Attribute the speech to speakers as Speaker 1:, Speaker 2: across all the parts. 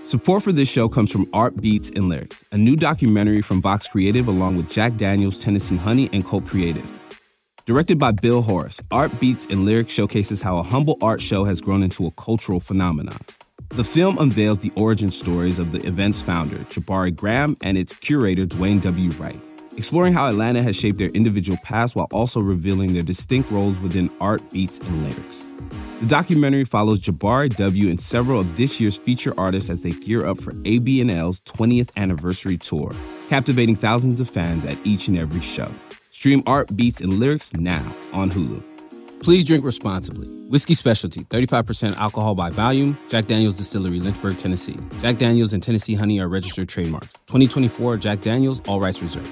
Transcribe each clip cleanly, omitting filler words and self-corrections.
Speaker 1: Support for this show comes from Art Beats and Lyrics, a new documentary from Vox Creative along with Jack Daniels, Tennessee Honey, and Colt Creative. Directed by Bill Horace, Art Beats and Lyrics showcases how a humble art show has grown into a cultural phenomenon. The film unveils the origin stories of the event's founder, Jabari Graham, and its curator, Dwayne W. Wright, exploring how Atlanta has shaped their individual paths while also revealing their distinct roles within Art Beats and Lyrics. The documentary follows Jabari W. and several of this year's feature artists as they gear up for AB&L's 20th anniversary tour, captivating thousands of fans at each and every show. Stream Art Beats and Lyrics now on Hulu. Please drink responsibly. Whiskey Specialty, 35% alcohol by volume. Jack Daniels Distillery, Lynchburg, Tennessee. Jack Daniels and Tennessee Honey are registered trademarks. 2024 Jack Daniels, all rights reserved.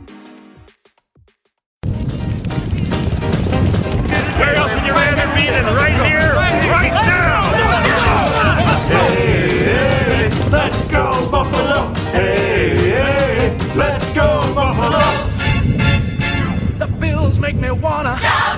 Speaker 2: Where else would you rather be than right here, right now?
Speaker 3: Hey, hey, let's go Buffalo. Hey, hey, let's go Buffalo.
Speaker 2: The Bills make me wanna shout.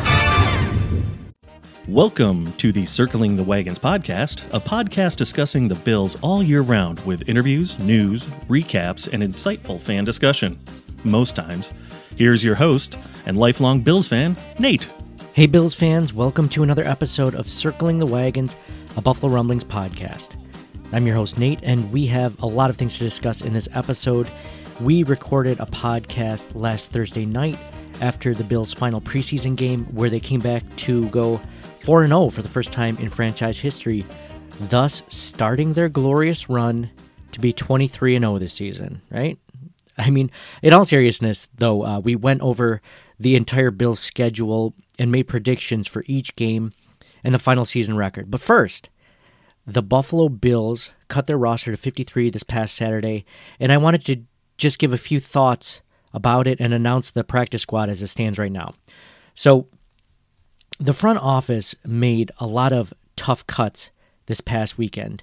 Speaker 4: Welcome to the Circling the Wagons podcast, a podcast discussing the Bills all year round with interviews, news, recaps, and insightful fan discussion. Most times. Here's your host and lifelong Bills fan, Nate.
Speaker 5: Hey Bills fans, welcome to another episode of Circling the Wagons, a Buffalo Rumblings podcast. I'm your host, Nate, and we have a lot of things to discuss in this episode. We recorded a podcast last Thursday night after the Bills' final preseason game, where they came back to go 4-0 for the first time in franchise history, thus starting their glorious run to be 23-0 this season, right? I mean, in all seriousness, though, we went over the entire Bills schedule and made predictions for each game and the final season record. But first, the Buffalo Bills cut their roster to 53 this past Saturday, and I wanted to just give a few thoughts about it and announce the practice squad as it stands right now. So, the front office made a lot of tough cuts this past weekend.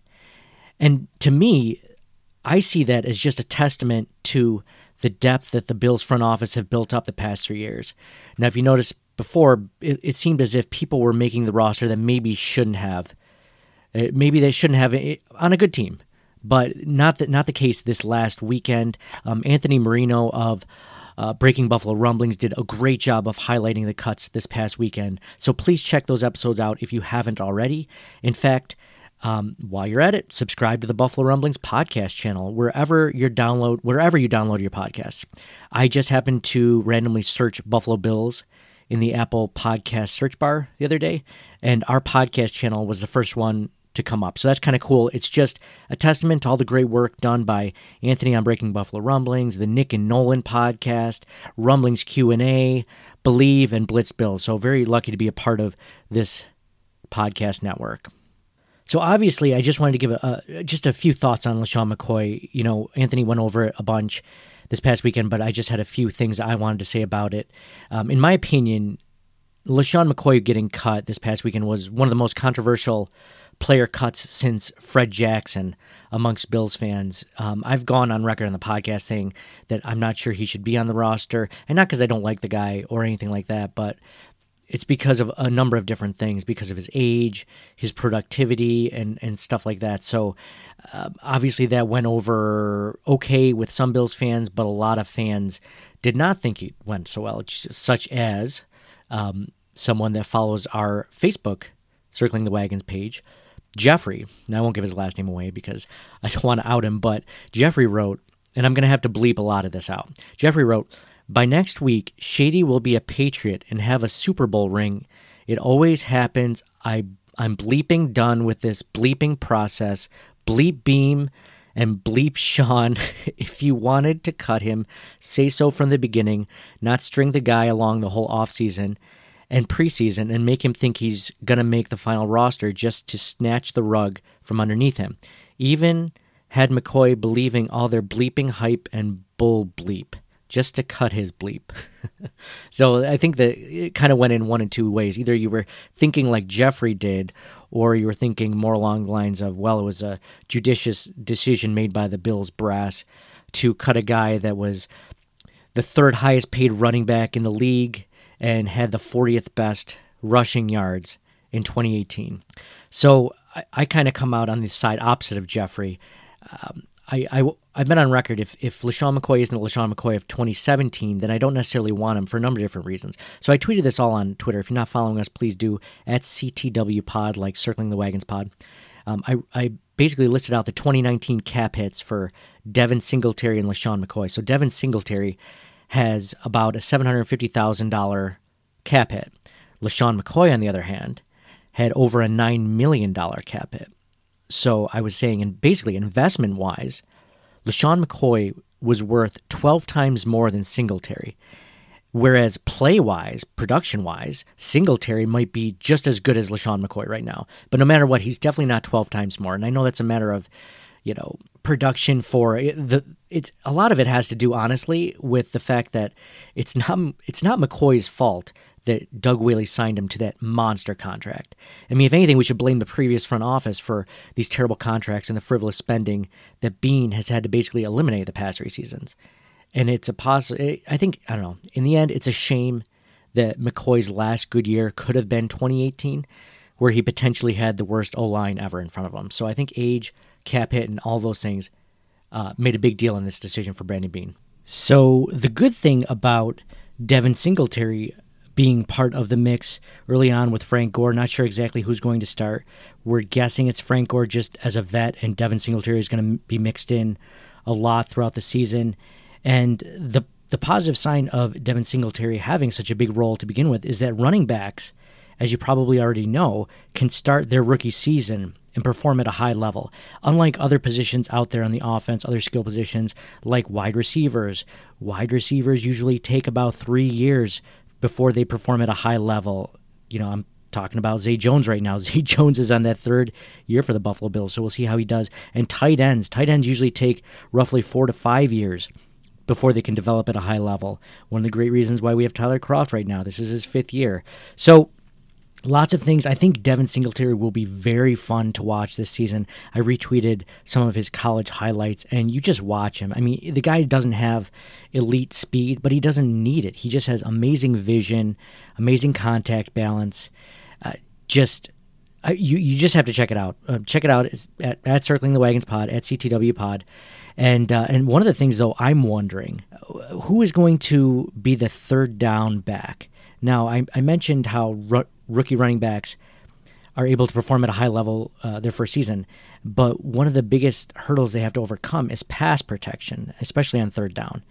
Speaker 5: And to me, I see that as just a testament to the depth that the Bills front office have built up the past 3 years. Now, if you noticed before, it seemed as if people were making the roster that maybe shouldn't have. Maybe they shouldn't have it on a good team. But not the case this last weekend. Anthony Marino of Breaking Buffalo Rumblings did a great job of highlighting the cuts this past weekend. So please check those episodes out if you haven't already. In fact, while you're at it, subscribe to the Buffalo Rumblings podcast channel wherever you download your podcasts. I just happened to randomly search Buffalo Bills in the Apple Podcast search bar the other day, and our podcast channel was the first one to come up. So that's kind of cool. It's just a testament to all the great work done by Anthony on Breaking Buffalo Rumblings, the Nick and Nolan podcast, Rumblings Q&A, Believe, and Blitz Bills. So very lucky to be a part of this podcast network. So obviously, I just wanted to give just a few thoughts on LeSean McCoy. You know, Anthony went over it a bunch this past weekend, but I just had a few things I wanted to say about it. In my opinion, LeSean McCoy getting cut this past weekend was one of the most controversial player cuts since Fred Jackson amongst Bills fans. I've gone on record on the podcast saying that I'm not sure he should be on the roster, and not because I don't like the guy or anything like that, but it's because of a number of different things, because of his age, his productivity, and stuff like that. So obviously that went over okay with some Bills fans, but a lot of fans did not think it went so well, such as someone that follows our Facebook Circling the Wagons page, Jeffrey. Now, I won't give his last name away because I don't want to out him, but Jeffrey wrote, and I'm going to have to bleep a lot of this out. Jeffrey wrote, "By next week, Shady will be a Patriot and have a Super Bowl ring. It always happens. I'm bleeping done with this bleeping process. Bleep Beam and bleep Sean. If you wanted to cut him, say so from the beginning, not string the guy along the whole offseason and preseason and make him think he's going to make the final roster just to snatch the rug from underneath him. Even had McCoy believing all their bleeping hype and bull bleep just to cut his bleep." So I think that it kind of went in one of two ways. Either you were thinking like Jeffrey did, or you were thinking more along the lines of, well, it was a judicious decision made by the Bills brass to cut a guy that was the third highest paid running back in the league and had the 40th best rushing yards in 2018. So I kind of come out on the side opposite of Jeffrey. I've been on record, if LeSean McCoy isn't the LeSean McCoy of 2017, then I don't necessarily want him for a number of different reasons. So I tweeted this all on Twitter. If you're not following us, please do, at CTW Pod, like Circling the Wagons Pod. I basically listed out the 2019 cap hits for Devin Singletary and LeSean McCoy. So Devin Singletary has about a $750,000 cap hit. LeSean McCoy, on the other hand, had over a $9 million cap hit. So I was saying, and basically investment-wise, LeSean McCoy was worth 12 times more than Singletary. Whereas play-wise, production-wise, Singletary might be just as good as LeSean McCoy right now. But no matter what, he's definitely not 12 times more. And I know that's a matter of, production for it's a lot of it has to do, honestly, with the fact that it's not McCoy's fault that Doug Whaley signed him to that monster contract. I mean, if anything, we should blame the previous front office for these terrible contracts and the frivolous spending that Beane has had to basically eliminate the past 3 seasons. And it's I don't know, in the end, it's a shame that McCoy's last good year could have been 2018, where he potentially had the worst O-line ever in front of him. So I think age, cap hit, and all those things made a big deal in this decision for Brandon Beane. So the good thing about Devin Singletary being part of the mix early on with Frank Gore, not sure exactly who's going to start. We're guessing it's Frank Gore just as a vet, and Devin Singletary is going to be mixed in a lot throughout the season. And the positive sign of Devin Singletary having such a big role to begin with is that running backs, as you probably already know, can start their rookie season and perform at a high level. Unlike other positions out there on the offense, other skill positions like wide receivers usually take about 3 years before they perform at a high level. I'm talking about Zay Jones right now. Zay Jones is on that 3rd year for the Buffalo Bills, so we'll see how he does. And tight ends usually take roughly 4 to 5 years before they can develop at a high level. One of the great reasons why we have Tyler Kroft right now. This is his 5th year. So lots of things. I think Devin Singletary will be very fun to watch this season. I retweeted some of his college highlights, and you just watch him. I mean, the guy doesn't have elite speed, but he doesn't need it. He just has amazing vision, amazing contact balance. You just have to check it out. Check it out at Circling the Wagons Pod, at CTW Pod. And one of the things, though, I'm wondering, who is going to be the 3rd down back? Now, I mentioned how rookie running backs are able to perform at a high level their first season, but one of the biggest hurdles they have to overcome is pass protection, especially on 3rd down.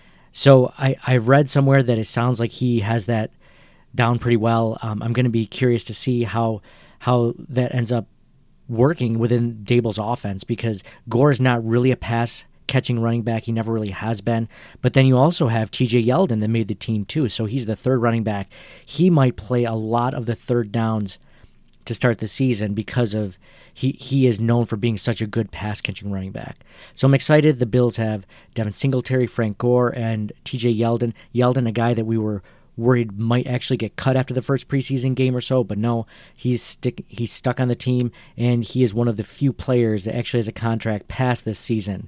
Speaker 5: So I've read somewhere that it sounds like he has that down pretty well. I'm going to be curious to see how that ends up working within Daboll's offense, because Gore is not really a pass-catching running back. He never really has been. But then you also have TJ Yeldon that made the team too, so he's the 3rd running back. He might play a lot of the 3rd downs to start the season because of he is known for being such a good pass-catching running back. So I'm excited. The Bills have Devin Singletary, Frank Gore, and TJ Yeldon. Yeldon, a guy that we were worried might actually get cut after the first preseason game or so, but no, he's stuck on the team, and he is one of the few players that actually has a contract past this season.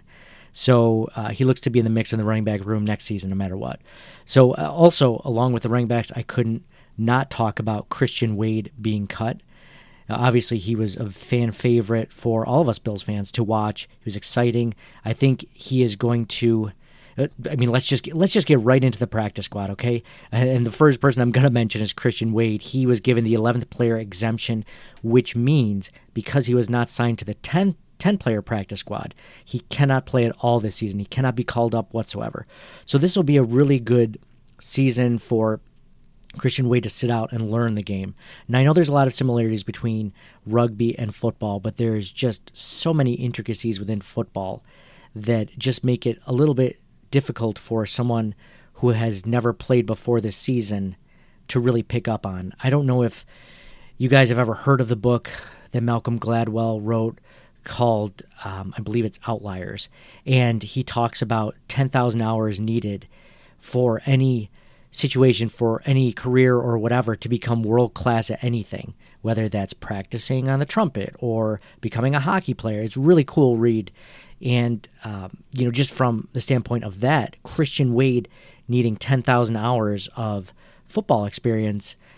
Speaker 5: So he looks to be in the mix in the running back room next season, no matter what. So also, along with the running backs, I couldn't not talk about Christian Wade being cut. Obviously, he was a fan favorite for all of us Bills fans to watch. He was exciting. I think he is going to... let's just get right into the practice squad, okay? And the first person I'm going to mention is Christian Wade. He was given the 11th player exemption, which means because he was not signed to the 10-player practice squad, he cannot play at all this season. He cannot be called up whatsoever. So this will be a really good season for Christian Wade to sit out and learn the game. Now, I know there's a lot of similarities between rugby and football, but there's just so many intricacies within football that just make it a little bit difficult for someone who has never played before this season to really pick up on. I don't know if you guys have ever heard of the book that Malcolm Gladwell wrote called, I believe it's Outliers, and he talks about 10,000 hours needed for any situation, for any career or whatever, to become world-class at anything, whether that's practicing on the trumpet or becoming a hockey player. It's a really cool read. And, just from the standpoint of that, Christian Wade needing 10,000 hours of football experience,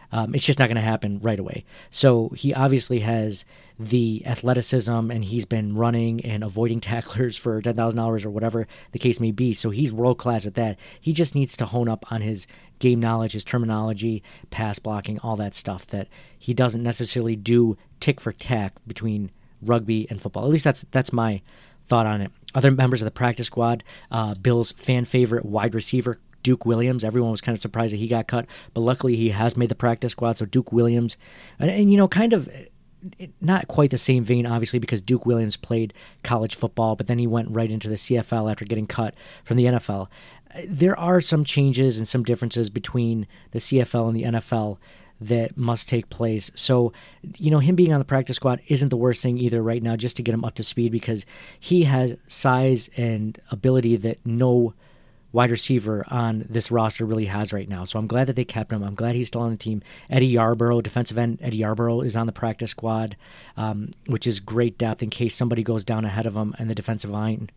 Speaker 5: It's just not going to happen right away. So he obviously has the athleticism, and he's been running and avoiding tacklers for $10,000 or whatever the case may be. So he's world-class at that. He just needs to hone up on his game knowledge, his terminology, pass blocking, all that stuff that he doesn't necessarily do tick for tack between rugby and football. At least that's my thought on it. Other members of the practice squad, Bill's fan favorite wide receiver, Duke Williams. Everyone was kind of surprised that he got cut, but luckily he has made the practice squad. So Duke Williams, and kind of not quite the same vein, obviously, because Duke Williams played college football, but then he went right into the CFL after getting cut from the NFL. There are some changes and some differences between the CFL and the NFL that must take place. So, him being on the practice squad isn't the worst thing either right now, just to get him up to speed, because he has size and ability that no wide receiver on this roster really has right now. So I'm glad that they kept him. I'm glad he's still on the team. Eddie Yarborough, defensive end Eddie Yarborough, is on the practice squad, which is great depth in case somebody goes down ahead of him in the defensive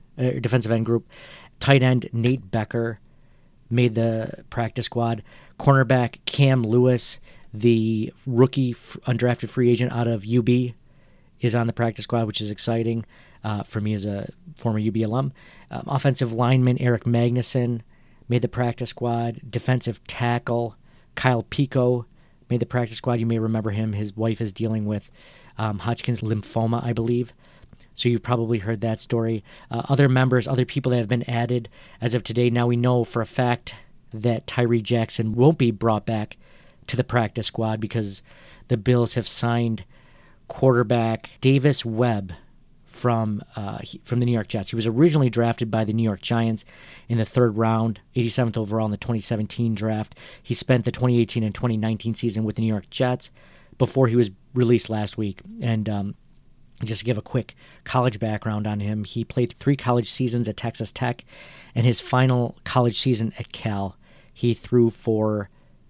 Speaker 5: end group. Tight end Nate Becker made the practice squad. Cornerback Cam Lewis, the rookie undrafted free agent out of UB, is on the practice squad, which is exciting for me as a former UB alum. Offensive lineman Eric Magnuson made the practice squad. Defensive tackle Kyle Pico made the practice squad. You may remember him. His wife is dealing with Hodgkin's lymphoma, I believe. So you've probably heard that story. Other people that have been added as of today. Now we know for a fact that Tyree Jackson won't be brought back to the practice squad because the Bills have signed quarterback Davis Webb from the New York Jets. He was originally drafted by the New York Giants in the 3rd round, 87th overall in the 2017 draft. He spent the 2018 and 2019 season with the New York Jets before he was released last week. And just to give a quick college background on him, he played 3 college seasons at Texas Tech, and his final college season at Cal, he threw for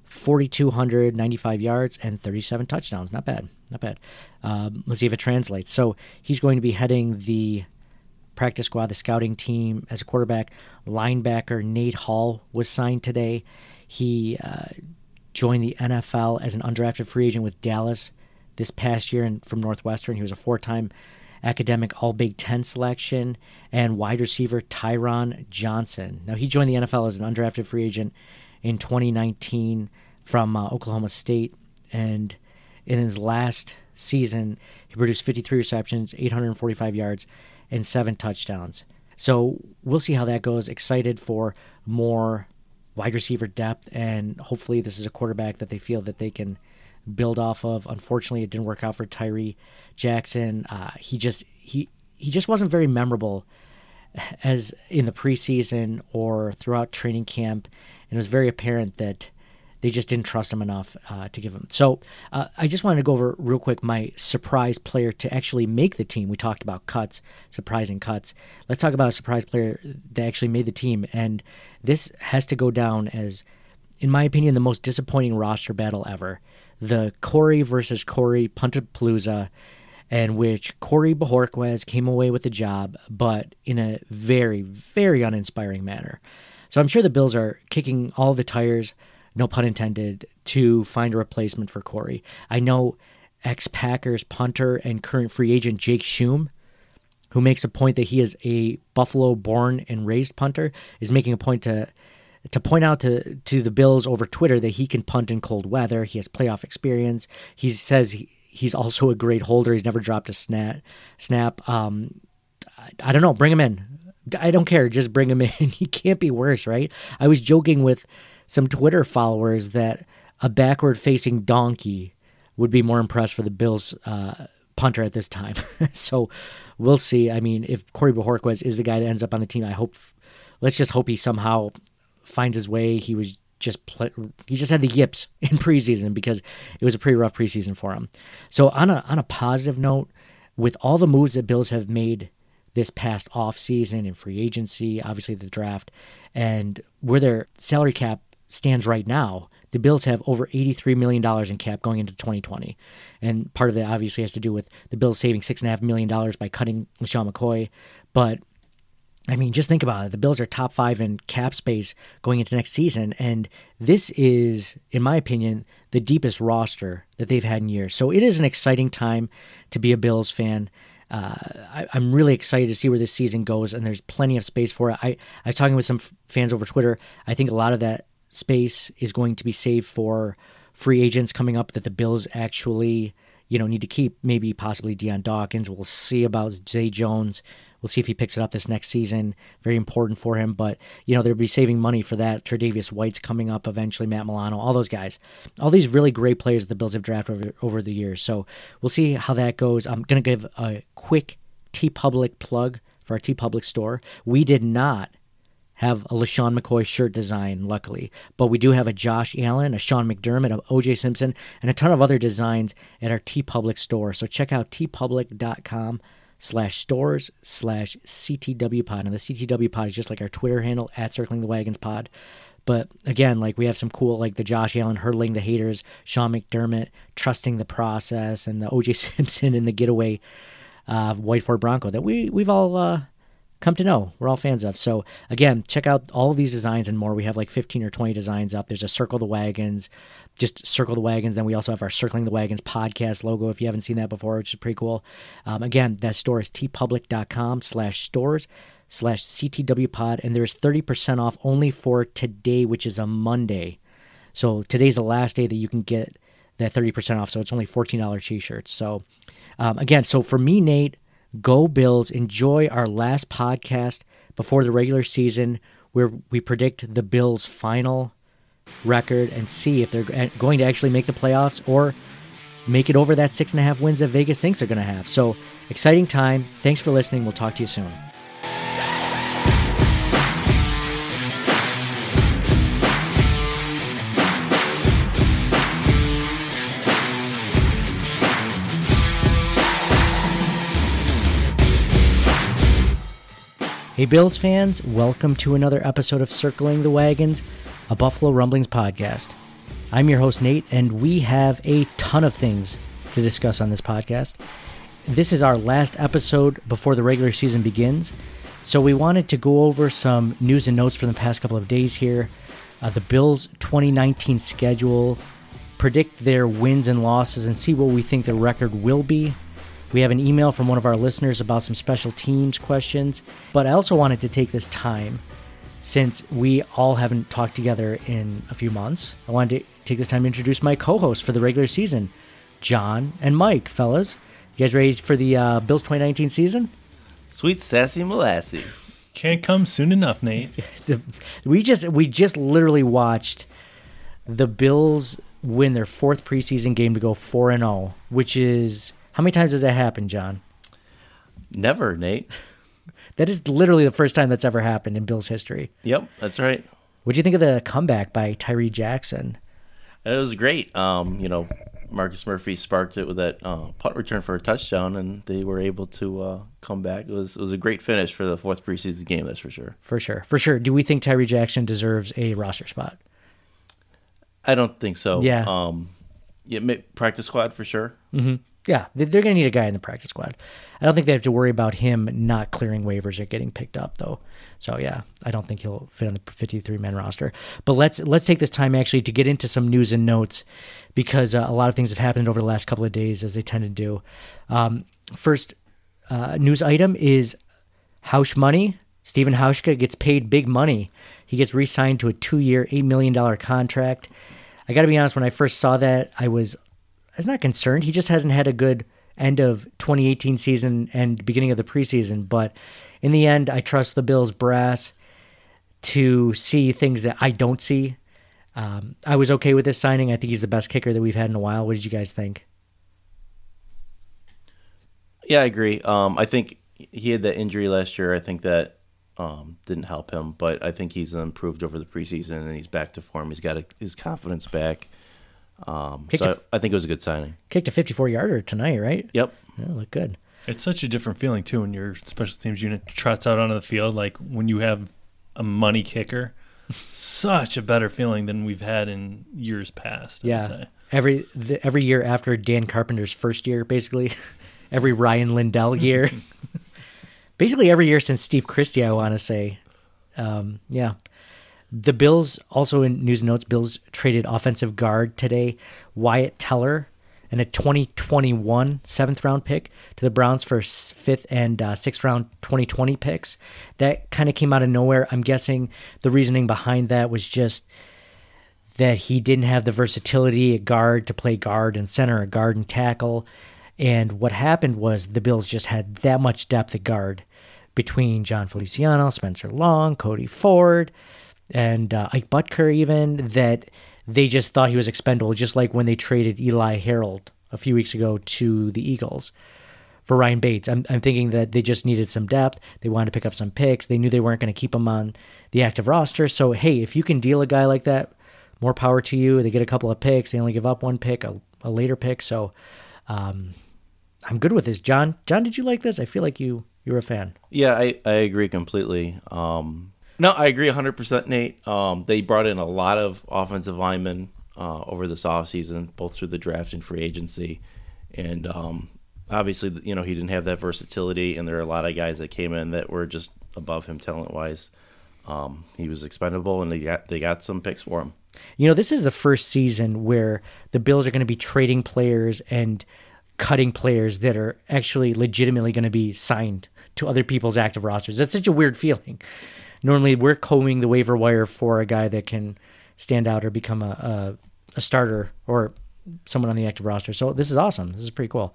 Speaker 5: 4,295 yards and 37 touchdowns. Not bad. Let's see if it translates. So he's going to be heading the practice squad, the scouting team, as a quarterback. Linebacker Nate Hall was signed today. He joined the NFL as an undrafted free agent with Dallas this past year from Northwestern. He was a 4-time academic All-Big Ten selection. And wide receiver Tyron Johnson. Now, he joined the NFL as an undrafted free agent in 2019 from Oklahoma State, and in his last season, he produced 53 receptions, 845 yards, and 7 touchdowns. So we'll see how that goes. Excited for more wide receiver depth, and hopefully this is a quarterback that they feel that they can build off of. Unfortunately, it didn't work out for Tyree Jackson. He just wasn't very memorable as in the preseason or throughout training camp, and it was very apparent that they just didn't trust him enough to give him. So I just wanted to go over real quick my surprise player to actually make the team. We talked about cuts, surprising cuts. Let's talk about a surprise player that actually made the team. And this has to go down as, in my opinion, the most disappointing roster battle ever. The Corey versus Corey Puntapalooza, in which Corey Bojorquez came away with the job, but in a very, very uninspiring manner. So I'm sure the Bills are kicking all the tires, no pun intended, to find a replacement for Corey. I know ex-Packers punter and current free agent Jake Schum, who makes a point that he is a Buffalo-born and raised punter, is making a point to point out to the Bills over Twitter that he can punt in cold weather. He has playoff experience. He says he's also a great holder. He's never dropped a snap. I don't know. Bring him in. I don't care. Just bring him in. He can't be worse, right? I was joking with some Twitter followers that a backward-facing donkey would be more impressed for the Bills punter at this time. So we'll see. I mean, if Corey Bojorquez is the guy that ends up on the team, let's just hope he somehow finds his way. He just had the yips in preseason because it was a pretty rough preseason for him. So on a positive note, with all the moves that Bills have made this past offseason and free agency, obviously the draft, and where their salary cap stands right now, the Bills have over $83 million in cap going into 2020. And part of that obviously has to do with the Bills saving $6.5 million by cutting LaShawn McCoy. But I mean, just think about it. The Bills are top 5 in cap space going into next season, and this is, in my opinion, the deepest roster that they've had in years. So it is an exciting time to be a Bills fan. I'm really excited to see where this season goes, and there's plenty of space for it. I was talking with some fans over Twitter. I think a lot of that space is going to be saved for free agents coming up that the Bills actually, need to keep. Maybe possibly Deion Dawkins. We'll see about Zay Jones. We'll see if he picks it up this next season. Very important for him. But, they'll be saving money for that. Tre'Davious White's coming up eventually, Matt Milano, all those guys. All these really great players that the Bills have drafted over the years. So we'll see how that goes. I'm going to give a quick TeePublic plug for our TeePublic store. We did not have a LaShawn McCoy shirt design, luckily. But we do have a Josh Allen, a Sean McDermott, a O.J. Simpson, and a ton of other designs at our TeePublic store. So check out teepublic.com/stores/CTW pod. And the CTW pod is just like our Twitter handle, @CirclingTheWagonsPod. But again, we have some cool, the Josh Allen hurdling the haters, Sean McDermott trusting the process, and the O.J. Simpson in the getaway white Ford Bronco that we've all come to know. We're all fans of. So again, check out all of these designs and more. We have 15 or 20 designs up. There's a Circle the Wagons, just Circle the Wagons. Then we also have our Circling the Wagons podcast logo, if you haven't seen that before, which is pretty cool. Again, that store is teepublic.com/stores/CTW pod. And there's 30% off only for today, which is a Monday. So today's the last day that you can get that 30% off. So it's only $14 t-shirts. So again, so for me, Nate, go Bills. Enjoy our last podcast before the regular season where we predict the Bills' final record and see if they're going to actually make the playoffs or make it over that 6.5 wins that Vegas thinks they're going to have. So exciting time. Thanks for listening. We'll talk to you soon. Hey Bills fans, welcome to another episode of Circling the Wagons, a Buffalo Rumblings podcast. I'm your host Nate, and we have a ton of things to discuss on this podcast. This is our last episode before the regular season begins, so we wanted to go over some news and notes from the past couple of days here, the Bills' 2019 schedule, predict their wins and losses, and see what we think the record will be. We have an email from one of our listeners about some special teams questions, but I also wanted to take this time, since we all haven't talked together in a few months, I wanted to take this time to introduce my co-hosts for the regular season, John and Mike. Fellas, you guys ready for the Bills 2019 season?
Speaker 6: Sweet sassy molassy.
Speaker 4: Can't come soon enough, Nate.
Speaker 5: We just literally watched the Bills win their 4th preseason game to go 4-0, which is... How many times has that happened, John?
Speaker 6: Never, Nate.
Speaker 5: That is literally the first time that's ever happened in Bills history.
Speaker 6: Yep, that's right.
Speaker 5: What'd you think of the comeback by Tyree Jackson?
Speaker 6: It was great. Marcus Murphy sparked it with that punt return for a touchdown, and they were able to come back. It was a great finish for the 4th preseason game, that's for sure.
Speaker 5: For sure. Do we think Tyree Jackson deserves a roster spot?
Speaker 6: I don't think so.
Speaker 5: Yeah.
Speaker 6: Practice squad for sure.
Speaker 5: Mm-hmm. Yeah, they're going to need a guy in the practice squad. I don't think they have to worry about him not clearing waivers or getting picked up, though. So, yeah, I don't think he'll fit on the 53-man roster. But let's take this time, actually, to get into some news and notes, because a lot of things have happened over the last couple of days, as they tend to do. First news item is Hausch money. Stephen Hauschka gets paid big money. He gets re-signed to a 2-year, $8 million contract. I got to be honest, when I first saw that, I was not concerned. He just hasn't had a good end of 2018 season and beginning of the preseason. But in the end, I trust the Bills brass to see things that I don't see. I was okay with this signing. I think he's the best kicker that we've had in a while. What did you guys think?
Speaker 6: Yeah, I agree. I think he had that injury last year. I think that didn't help him. But I think he's improved over the preseason, and he's back to form. He's got his confidence back. I think it was a good signing. Kicked a
Speaker 5: 54-yarder tonight, right?
Speaker 6: Yep.
Speaker 5: Yeah, looked good.
Speaker 4: It's such a different feeling, too, when your special teams unit trots out onto the field. Like, when you have a money kicker, such a better feeling than we've had in years past, I would say.
Speaker 5: Every year after Dan Carpenter's first year, basically. Every Ryan Lindell year. basically every year since Steve Christie, I want to say. Yeah. The Bills, also in news and notes, Bills traded offensive guard today, Wyatt Teller, and a 2021 7th-round pick to the Browns for 5th and 6th-round 2020 picks. That kind of came out of nowhere. I'm guessing the reasoning behind that was just that he didn't have the versatility at guard to play guard and center or guard and tackle. And what happened was the Bills just had that much depth at guard between John Feliciano, Spencer Long, Cody Ford, and Ike Butker even, that they just thought he was expendable, just like when they traded Eli Harold a few weeks ago to the Eagles for Ryan Bates. I'm thinking that they just needed some depth. They wanted to pick up some picks. They knew they weren't going to keep him on the active roster. So, hey, if you can deal a guy like that, more power to you. They get a couple of picks. They only give up one pick, a later pick. So I'm good with this. John, did you like this? I feel like you were a fan.
Speaker 6: Yeah, I agree completely. No, I agree 100%, Nate. They brought in a lot of offensive linemen over this offseason, both through the draft and free agency. And obviously, he didn't have that versatility, and there are a lot of guys that came in that were just above him talent-wise. He was expendable, and they got some picks for him.
Speaker 5: This is the first season where the Bills are going to be trading players and cutting players that are actually legitimately going to be signed to other people's active rosters. That's such a weird feeling. Normally, we're combing the waiver wire for a guy that can stand out or become a starter or someone on the active roster. So this is awesome. This is pretty cool.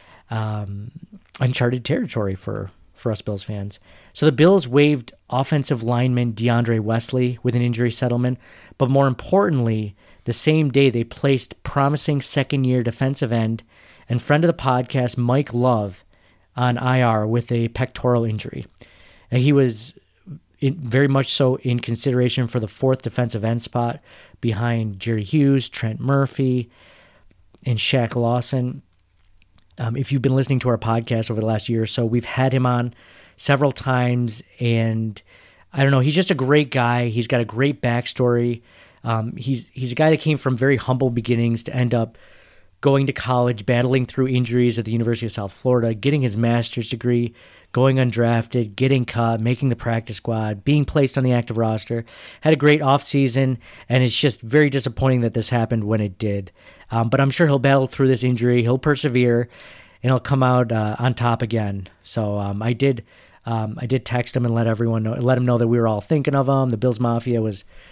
Speaker 5: Uncharted territory for us Bills fans. So the Bills waived offensive lineman DeAndre Wesley with an injury settlement, but more importantly, the same day they placed promising second-year defensive end and friend of the podcast Mike Love on IR with a pectoral injury. And he was very much so in consideration for the 4th defensive end spot behind Jerry Hughes, Trent Murphy, and Shaq Lawson. If you've been listening to our podcast over the last year or so, we've had him on several times, and I don't know, he's just a great guy. He's got a great backstory. He's a guy that came from very humble beginnings to end up going to college, battling through injuries at the University of South Florida, getting his master's degree, going undrafted, getting cut, making the practice squad, being placed on the active roster, had a great offseason, and it's just very disappointing that this happened when it did. But I'm sure he'll battle through this injury, he'll persevere, and he'll come out on top again. So I did text him and let him know that we were all thinking of him. The Bills Mafia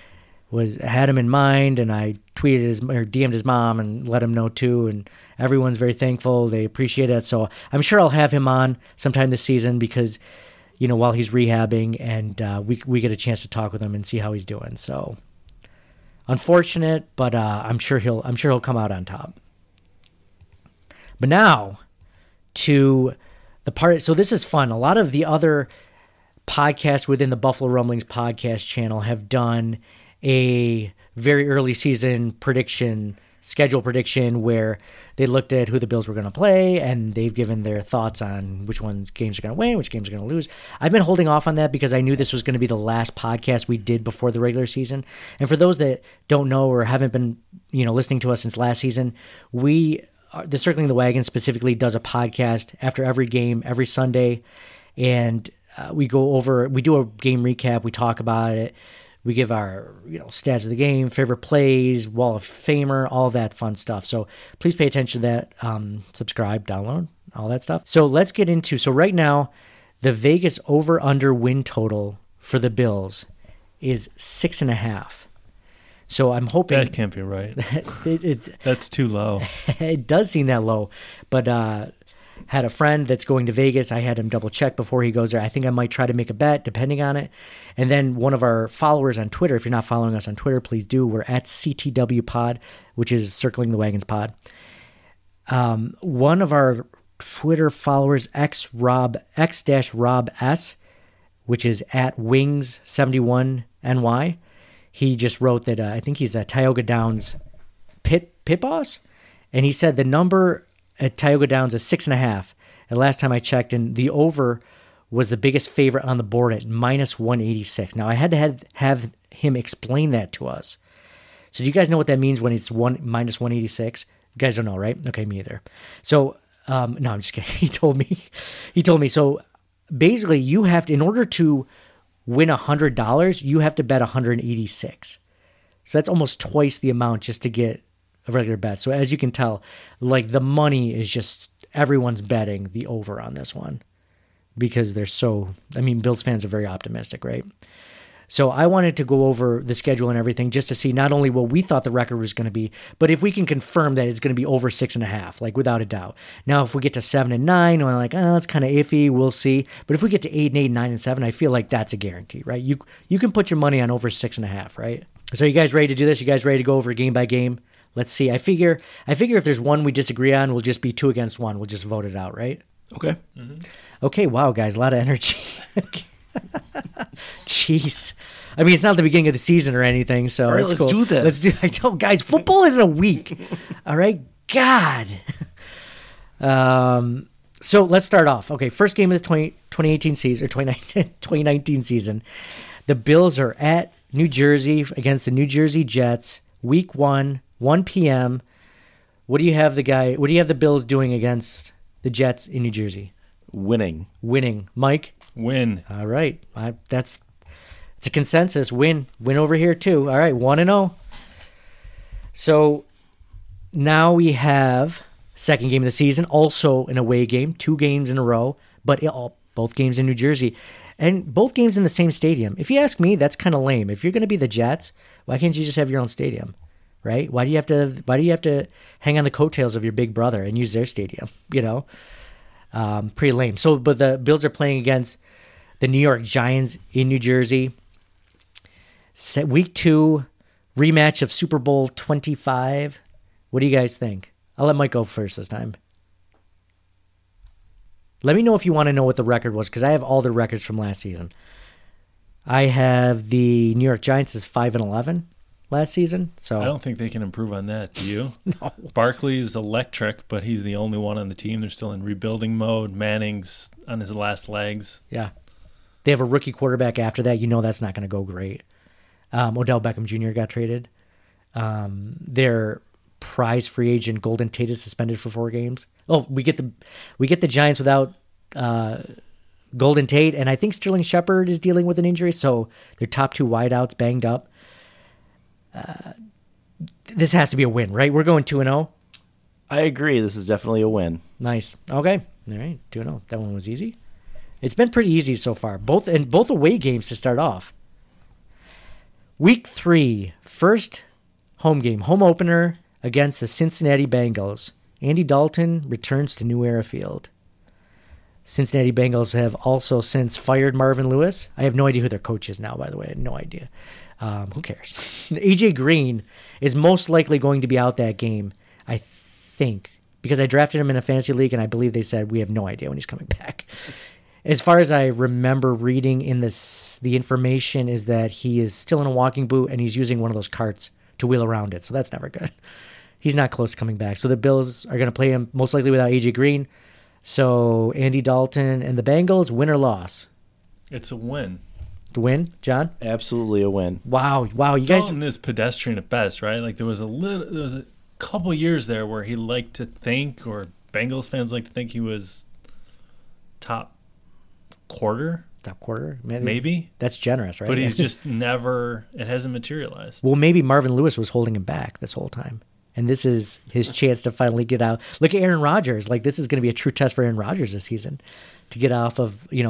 Speaker 5: had him in mind, and I tweeted or DM'd his mom and let him know too, and everyone's very thankful. They appreciate it. So I'm sure I'll have him on sometime this season because, while he's rehabbing, and we get a chance to talk with him and see how he's doing. So unfortunate, but I'm sure he'll come out on top. But now to the part. So this is fun. A lot of the other podcasts within the Buffalo Rumblings podcast channel have done a very early season schedule prediction where they looked at who the Bills were going to play, and they've given their thoughts on which games are going to win, which games are going to lose. I've been holding off on that because I knew this was going to be the last podcast we did before the regular season. And for those that don't know or haven't been, listening to us since last season, the Circling the Wagon specifically does a podcast after every game, every Sunday, and we do a game recap, we talk about it. We give our stats of the game, favorite plays, Wall of Famer, all that fun stuff. So please pay attention to that. Subscribe, download, all that stuff. So let's get into. So right now, the Vegas over/under win total for the Bills is 6.5. So I'm hoping
Speaker 7: that can't be right. That's too low.
Speaker 5: It does seem that low, but had a friend that's going to Vegas. I had him double check before he goes there. I think I might try to make a bet depending on it. And then one of our followers on Twitter, if you're not following us on Twitter, please do. We're at CTW Pod, which is Circling the Wagons Pod. One of our Twitter followers, X-Rob S, which is at Wings71NY. He just wrote that I think he's a Tioga Downs pit boss. And he said the number at Tioga Downs is 6.5. And last time I checked, and the over was the biggest favorite on the board at -186. Now, I had to have him explain that to us. So do you guys know what that means when it's -186? You guys don't know, right? Okay, me either. So, no, I'm just kidding. He told me. So basically you have to, in order to win $100, you have to bet 186. So that's almost twice the amount just to get a regular bet. So as you can tell, like the money is just, everyone's betting the over on this one because they're so, I mean, Bills fans are very optimistic, right? So I wanted to go over the schedule and everything just to see not only what we thought the record was going to be, but if we can confirm that it's going to be over 6.5, like without a doubt. Now, if we get to 7-9, we're like, oh, it's kind of iffy. We'll see. But if we get to 8-8, 9-7, I feel like that's a guarantee, right? You can put your money on over 6.5, right? So you guys ready to do this? You guys ready to go over game by game? Let's see. I figure if there's one we disagree on, we'll just be 2 against 1. We'll just vote it out, right?
Speaker 6: Okay.
Speaker 5: Mm-hmm. Okay. Wow, guys, a lot of energy. Jeez. I mean, it's not the beginning of the season or anything, so
Speaker 6: right, let's do this.
Speaker 5: Let's do. I tell guys, football isn't a week. All right, God. So let's start off. Okay, first game of the 2018 season or 2019 season. The Bills are at New Jersey against the New Jersey Jets. Week 1, 1 p.m. What do you have the Bills doing against the Jets in New Jersey?
Speaker 6: Winning.
Speaker 5: Mike?
Speaker 7: Win.
Speaker 5: All right. It's a consensus. Win over here too. All right, 1-0. So now we have second game of the season, also an away game, 2 games in a row, but both games in New Jersey. And both games in the same stadium. If you ask me, that's kind of lame. If you're going to be the Jets, why can't you just have your own stadium, right? Why do you have to hang on the coattails of your big brother and use their stadium? You know, pretty lame. So, but the Bills are playing against the New York Giants in New Jersey. Week 2 rematch of Super Bowl 25. What do you guys think? I'll let Mike go first this time. Let me know if you want to know what the record was, because I have all the records from last season. I have the New York Giants as 5-11 last season. So
Speaker 7: I don't think they can improve on that. Do you?
Speaker 5: No.
Speaker 7: Barkley is electric, but he's the only one on the team. They're still in rebuilding mode. Manning's on his last legs.
Speaker 5: Yeah. They have a rookie quarterback after that. You know that's not going to go great. Odell Beckham Jr. got traded. Their prize free agent Golden Tate is suspended for 4 games. Oh, we get the Giants without Golden Tate, and I think Sterling Shepard is dealing with an injury, so their top 2 wideouts banged up. This has to be a win, right? We're going 2-0.
Speaker 6: I agree. This is definitely a win.
Speaker 5: Nice. Okay. All right. 2-0. That one was easy. It's been pretty easy so far. Both away games to start off. Week 3, first home game, home opener against the Cincinnati Bengals. Andy Dalton returns to New Era Field. Cincinnati Bengals have also since fired Marvin Lewis. I have no idea who their coach is now, by the way. I have no idea. Who cares? AJ Green is most likely going to be out that game, I think, because I drafted him in a fantasy league, and I believe they said we have no idea when he's coming back. As far as I remember reading in this, the information is that he is still in a walking boot, and he's using one of those carts to wheel around it, so that's never good. He's not close to coming back. So the Bills are going to play him most likely without AJ Green. So Andy Dalton and the Bengals, win or loss?
Speaker 7: It's a win.
Speaker 5: The win, John?
Speaker 6: Absolutely a win.
Speaker 5: Wow, you guys.
Speaker 7: Dalton is pedestrian at best, right? Like there was a couple years there where he liked to think, or Bengals fans like to think he was top quarter.
Speaker 5: Top quarter,
Speaker 7: maybe.
Speaker 5: That's generous, right?
Speaker 7: But he's just never. It hasn't materialized.
Speaker 5: Well, maybe Marvin Lewis was holding him back this whole time. And this is his chance to finally get out. Look at Aaron Rodgers. Like, this is going to be a true test for Aaron Rodgers this season to get out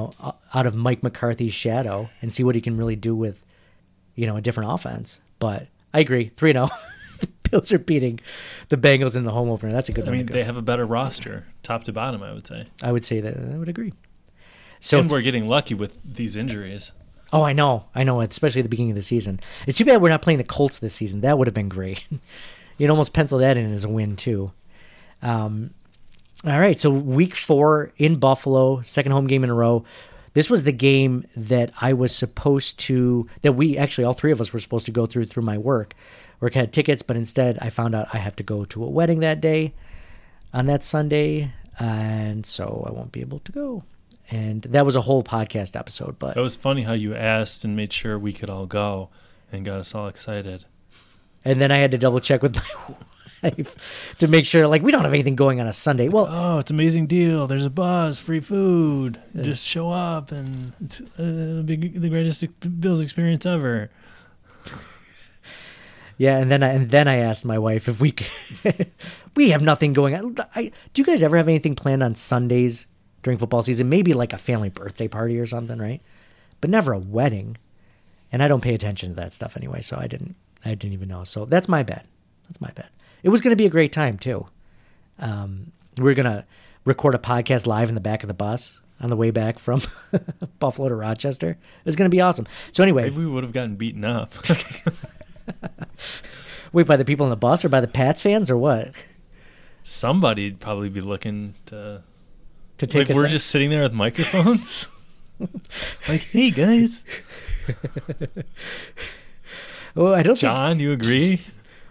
Speaker 5: of Mike McCarthy's shadow and see what he can really do with, a different offense. But I agree. 3-0. The Bills are beating the Bengals in the home opener. That's a good one.
Speaker 7: I mean, they have a better roster, top to bottom, I would say.
Speaker 5: I would say that. I would agree.
Speaker 7: So we're getting lucky with these injuries.
Speaker 5: Oh, I know, especially at the beginning of the season. It's too bad we're not playing the Colts this season. That would have been great. You'd almost pencil that in as a win, too. All right, so week 4 in Buffalo, second home game in a row. This was the game that I was supposed to, all 3 of us were supposed to go through my work. Work had tickets, but instead I found out I have to go to a wedding that day on that Sunday, and so I won't be able to go. And that was a whole podcast episode. But
Speaker 7: it was funny how you asked and made sure we could all go and got us all excited.
Speaker 5: And then I had to double check with my wife to make sure, like, we don't have anything going on a Sunday. Well,
Speaker 7: Oh, it's an amazing deal. There's a bus, free food. Just show up, and it'll be the greatest Bills experience ever.
Speaker 5: yeah, and then I asked my wife if we could, we have nothing going on. Do you guys ever have anything planned on Sundays during football season? Maybe like a family birthday party or something, right? But never a wedding. And I don't pay attention to that stuff anyway, so I didn't even know. So that's my bad. It was going to be a great time too. We were going to record a podcast live in the back of the bus on the way back from Buffalo to Rochester. It was going to be awesome. So anyway,
Speaker 7: Maybe we would have gotten beaten up.
Speaker 5: wait, by the people in the bus or by the Pats fans or what?
Speaker 7: Somebody'd probably be looking to
Speaker 5: take
Speaker 7: like we're just sitting there with microphones. Like, hey guys,
Speaker 5: Oh, I don't
Speaker 7: John, you agree?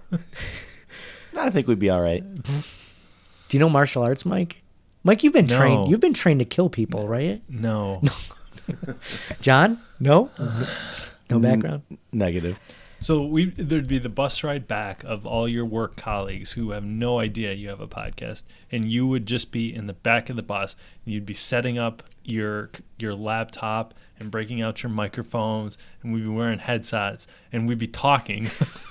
Speaker 6: I think we'd be all right.
Speaker 5: Do you know martial arts, Mike? Mike, you've been
Speaker 7: No.
Speaker 5: trained. You've been trained to kill people, right?
Speaker 7: No.
Speaker 5: John? No? No background?
Speaker 6: Negative.
Speaker 7: So there'd be the bus ride back of all your work colleagues who have no idea you have a podcast, and you would just be in the back of the bus, and you'd be setting up your laptop and breaking out your microphones, and we'd be wearing headsets, and we'd be talking.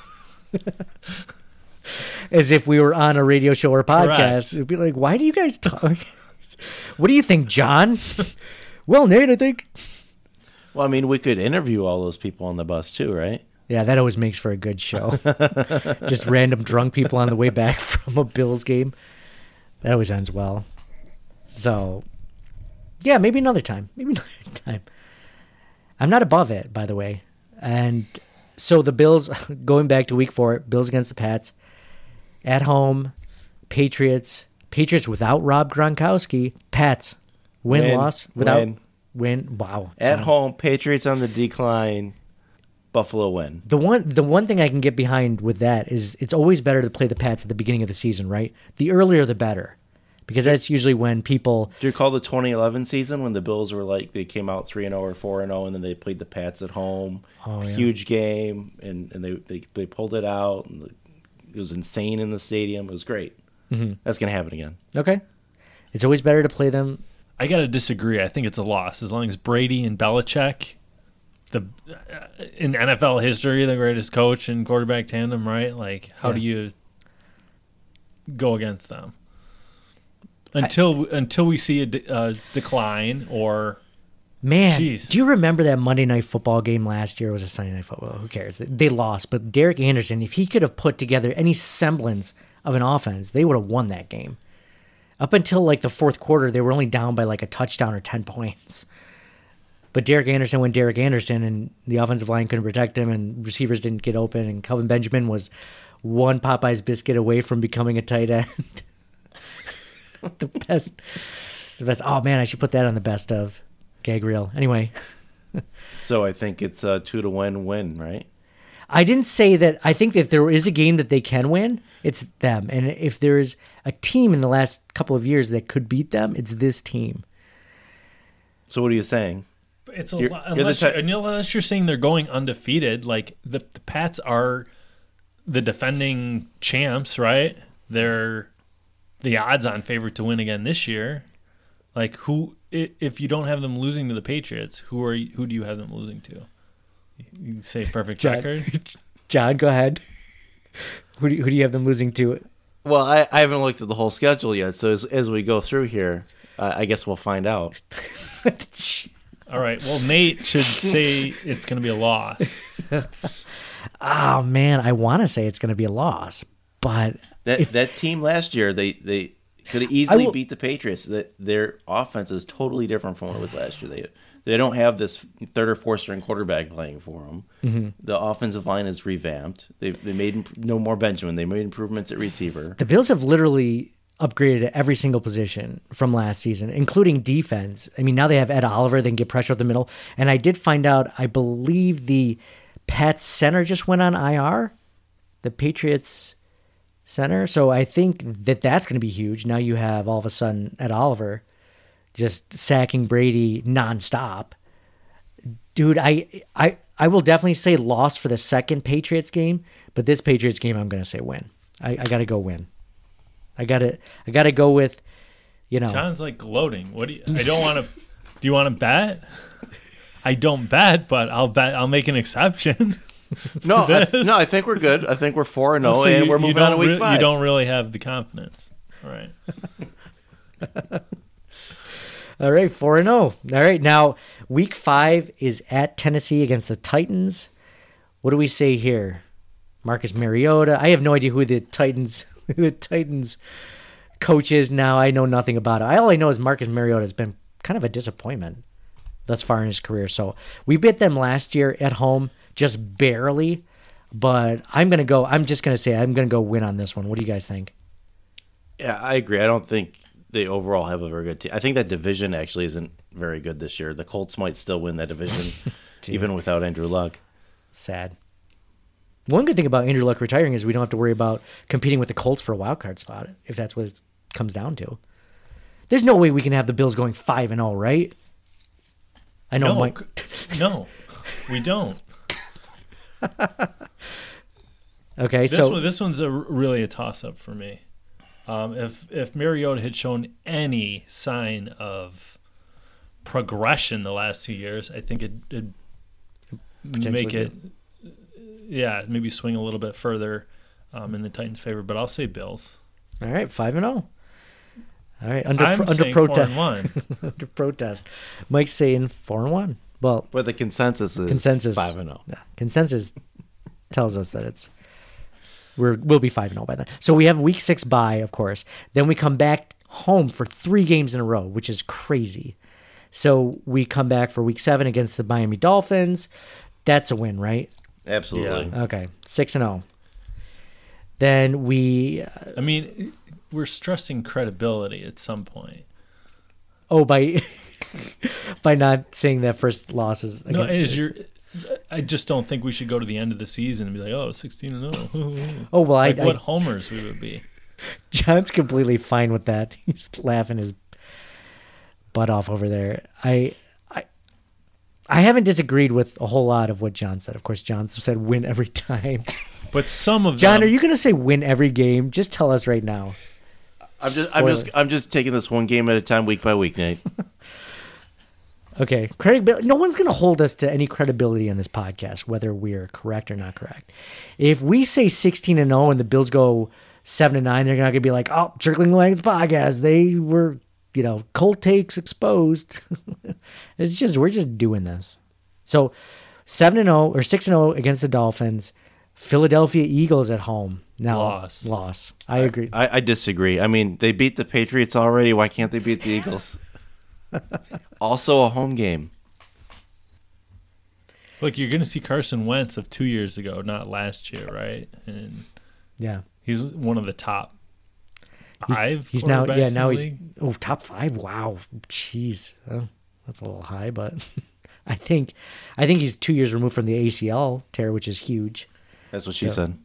Speaker 5: As if we were on a radio show or podcast.
Speaker 7: Correct.
Speaker 5: It'd be like, why do you guys talk? What do you think, John? Well, Nate, I think.
Speaker 6: Well, I mean, we could interview all those people on the bus too, right?
Speaker 5: Yeah, that always makes for a good show. Just random drunk people on the way back from a Bills game. That always ends well. So, yeah, maybe another time. I'm not above it, by the way. And so the Bills, going back to week 4, Bills against the Pats. At home, Patriots without Rob Gronkowski. Pats, win, loss, without win. Wow.
Speaker 6: At home, Patriots on the decline. Buffalo win.
Speaker 5: The one thing I can get behind with that is it's always better to play the Pats at the beginning of the season, right? The earlier the better, because that's usually when people.
Speaker 6: Do you recall the 2011 season when the Bills were like they came out 3-0 or 4-0, and then they played the Pats at home?
Speaker 5: Oh, yeah.
Speaker 6: Huge game, and they pulled it out. And it was insane in the stadium. It was great. Mm-hmm. That's gonna happen again.
Speaker 5: Okay, it's always better to play them.
Speaker 7: I gotta disagree. I think it's a loss as long as Brady and Belichick, in NFL history, the greatest coach and quarterback tandem, right? Like, how do you go against them until we see a decline or?
Speaker 5: Man,
Speaker 7: Jeez.
Speaker 5: Do you remember that Monday Night Football game last year? It was a Sunday Night Football. Who cares? They lost, but Derek Anderson, if he could have put together any semblance of an offense, they would have won that game. Up until like the fourth quarter, they were only down by like a touchdown or 10 points. But Derek Anderson went Derek Anderson, and the offensive line couldn't protect him, and receivers didn't get open, and Kelvin Benjamin was one Popeye's biscuit away from becoming a tight end. The best. Oh, man, I should put that on the best of gag reel. Anyway.
Speaker 6: So I think it's a 2-1 win, right?
Speaker 5: I didn't say that. I think that if there is a game that they can win, it's them. And if there is a team in the last couple of years that could beat them, it's this team.
Speaker 6: So what are you saying?
Speaker 7: It's
Speaker 6: Unless
Speaker 7: you're saying they're going undefeated. Like the Pats are the defending champs, right? They're the odds-on favorite to win again this year. Like, who? If you don't have them losing to the Patriots, who do you have them losing to? You can say perfect record.
Speaker 5: John, go ahead. Who do you have them losing to?
Speaker 6: Well, I haven't looked at the whole schedule yet, so as we go through here, I guess we'll find out.
Speaker 7: All right. Well, Nate should say it's going to be a loss.
Speaker 5: Oh man, I want to say it's going to be a loss, but
Speaker 6: that team last year, they could have easily beat the Patriots. Their offense is totally different from what it was last year. They don't have this third or fourth string quarterback playing for them. Mm-hmm. The offensive line is revamped. They made no more Benjamin. They made improvements at receiver.
Speaker 5: The Bills have literally upgraded at every single position from last season, including defense. I mean, now they have Ed Oliver. They can get pressure up the middle. And I did find out, I believe the Pats center just went on IR, the Patriots center. So I think that's going to be huge. Now you have all of a sudden Ed Oliver just sacking Brady nonstop. Dude, I will definitely say loss for the second Patriots game, but this Patriots game I'm going to say win. I got to go win. I got to go with,
Speaker 7: John's like gloating. What do you? I don't want to. Do you want to bet? I don't bet, but I'll bet. I'll make an exception.
Speaker 6: No, I think we're good. I think we're 4-0,
Speaker 7: So
Speaker 6: and we're moving on to week 5.
Speaker 7: You don't really have the confidence. All right.
Speaker 5: All right, 4-0. All right, now week 5 is at Tennessee against the Titans. What do we say here? Marcus Mariota. I have no idea who the Titans coach is now. I know nothing about it. All I know is Marcus Mariota has been kind of a disappointment thus far in his career. So we beat them last year at home, just barely. But I'm going to go win on this one. What do you guys think?
Speaker 6: Yeah, I agree. I don't think they overall have a very good team. I think that division actually isn't very good this year. The Colts might still win that division, even without Andrew Luck.
Speaker 5: Sad. One good thing about Andrew Luck retiring is we don't have to worry about competing with the Colts for a wild card spot, if that's what it comes down to. There's no way we can have the Bills going 5-0, right? I know, Mike.
Speaker 7: No, we don't.
Speaker 5: Okay,
Speaker 7: this one's really a toss-up for me. If Mariota had shown any sign of progression the last 2 years, I think it'd make it, maybe swing a little bit further in the Titans' favor. But I'll say Bills.
Speaker 5: All right, 5-0. All right, under
Speaker 7: saying
Speaker 5: protest.
Speaker 7: 4-1.
Speaker 5: Under protest, Mike's saying 4-1. Well,
Speaker 6: but the consensus is 5-0.
Speaker 5: Yeah, consensus tells us that we'll be 5-0 by then. So we have week 6 bye, of course. Then we come back home for 3 games in a row, which is crazy. So we come back for week 7 against the Miami Dolphins. That's a win, right?
Speaker 6: Absolutely.
Speaker 5: Yeah. Okay, 6-0. Then
Speaker 7: we're stressing credibility at some point.
Speaker 5: Oh, by not saying that first losses.
Speaker 7: I just don't think we should go to the end of the season and be like, 16-0.
Speaker 5: Oh, well,
Speaker 7: what homers we would be.
Speaker 5: John's completely fine with that. He's laughing his butt off over there. I haven't disagreed with a whole lot of what John said. Of course, John said win every time.
Speaker 7: But some of
Speaker 5: John, are you going to say win every game? Just tell us right now.
Speaker 6: I'm just taking this one game at a time, week by week, Nate.
Speaker 5: Okay, credibility. No one's going to hold us to any credibility on this podcast, whether we are correct or not correct. If we say 16-0 and the Bills go 7-9, they're not going to be like, "Oh, Circling the Wagons podcast. They were, cold takes exposed." We're just doing this. So 7-0 or 6-0 against the Dolphins. Philadelphia Eagles at home. Now, loss. I agree.
Speaker 6: I disagree. I mean, they beat the Patriots already. Why can't they beat the Eagles? Also a home game.
Speaker 7: Look, you're going to see Carson Wentz of 2 years ago, not last year, right? And
Speaker 5: yeah,
Speaker 7: he's one of the top 5.
Speaker 5: He's now,
Speaker 7: in the
Speaker 5: he's
Speaker 7: league.
Speaker 5: Top 5. Wow, jeez, that's a little high, but I think he's 2 years removed from the ACL tear, which is huge.
Speaker 6: That's what she said.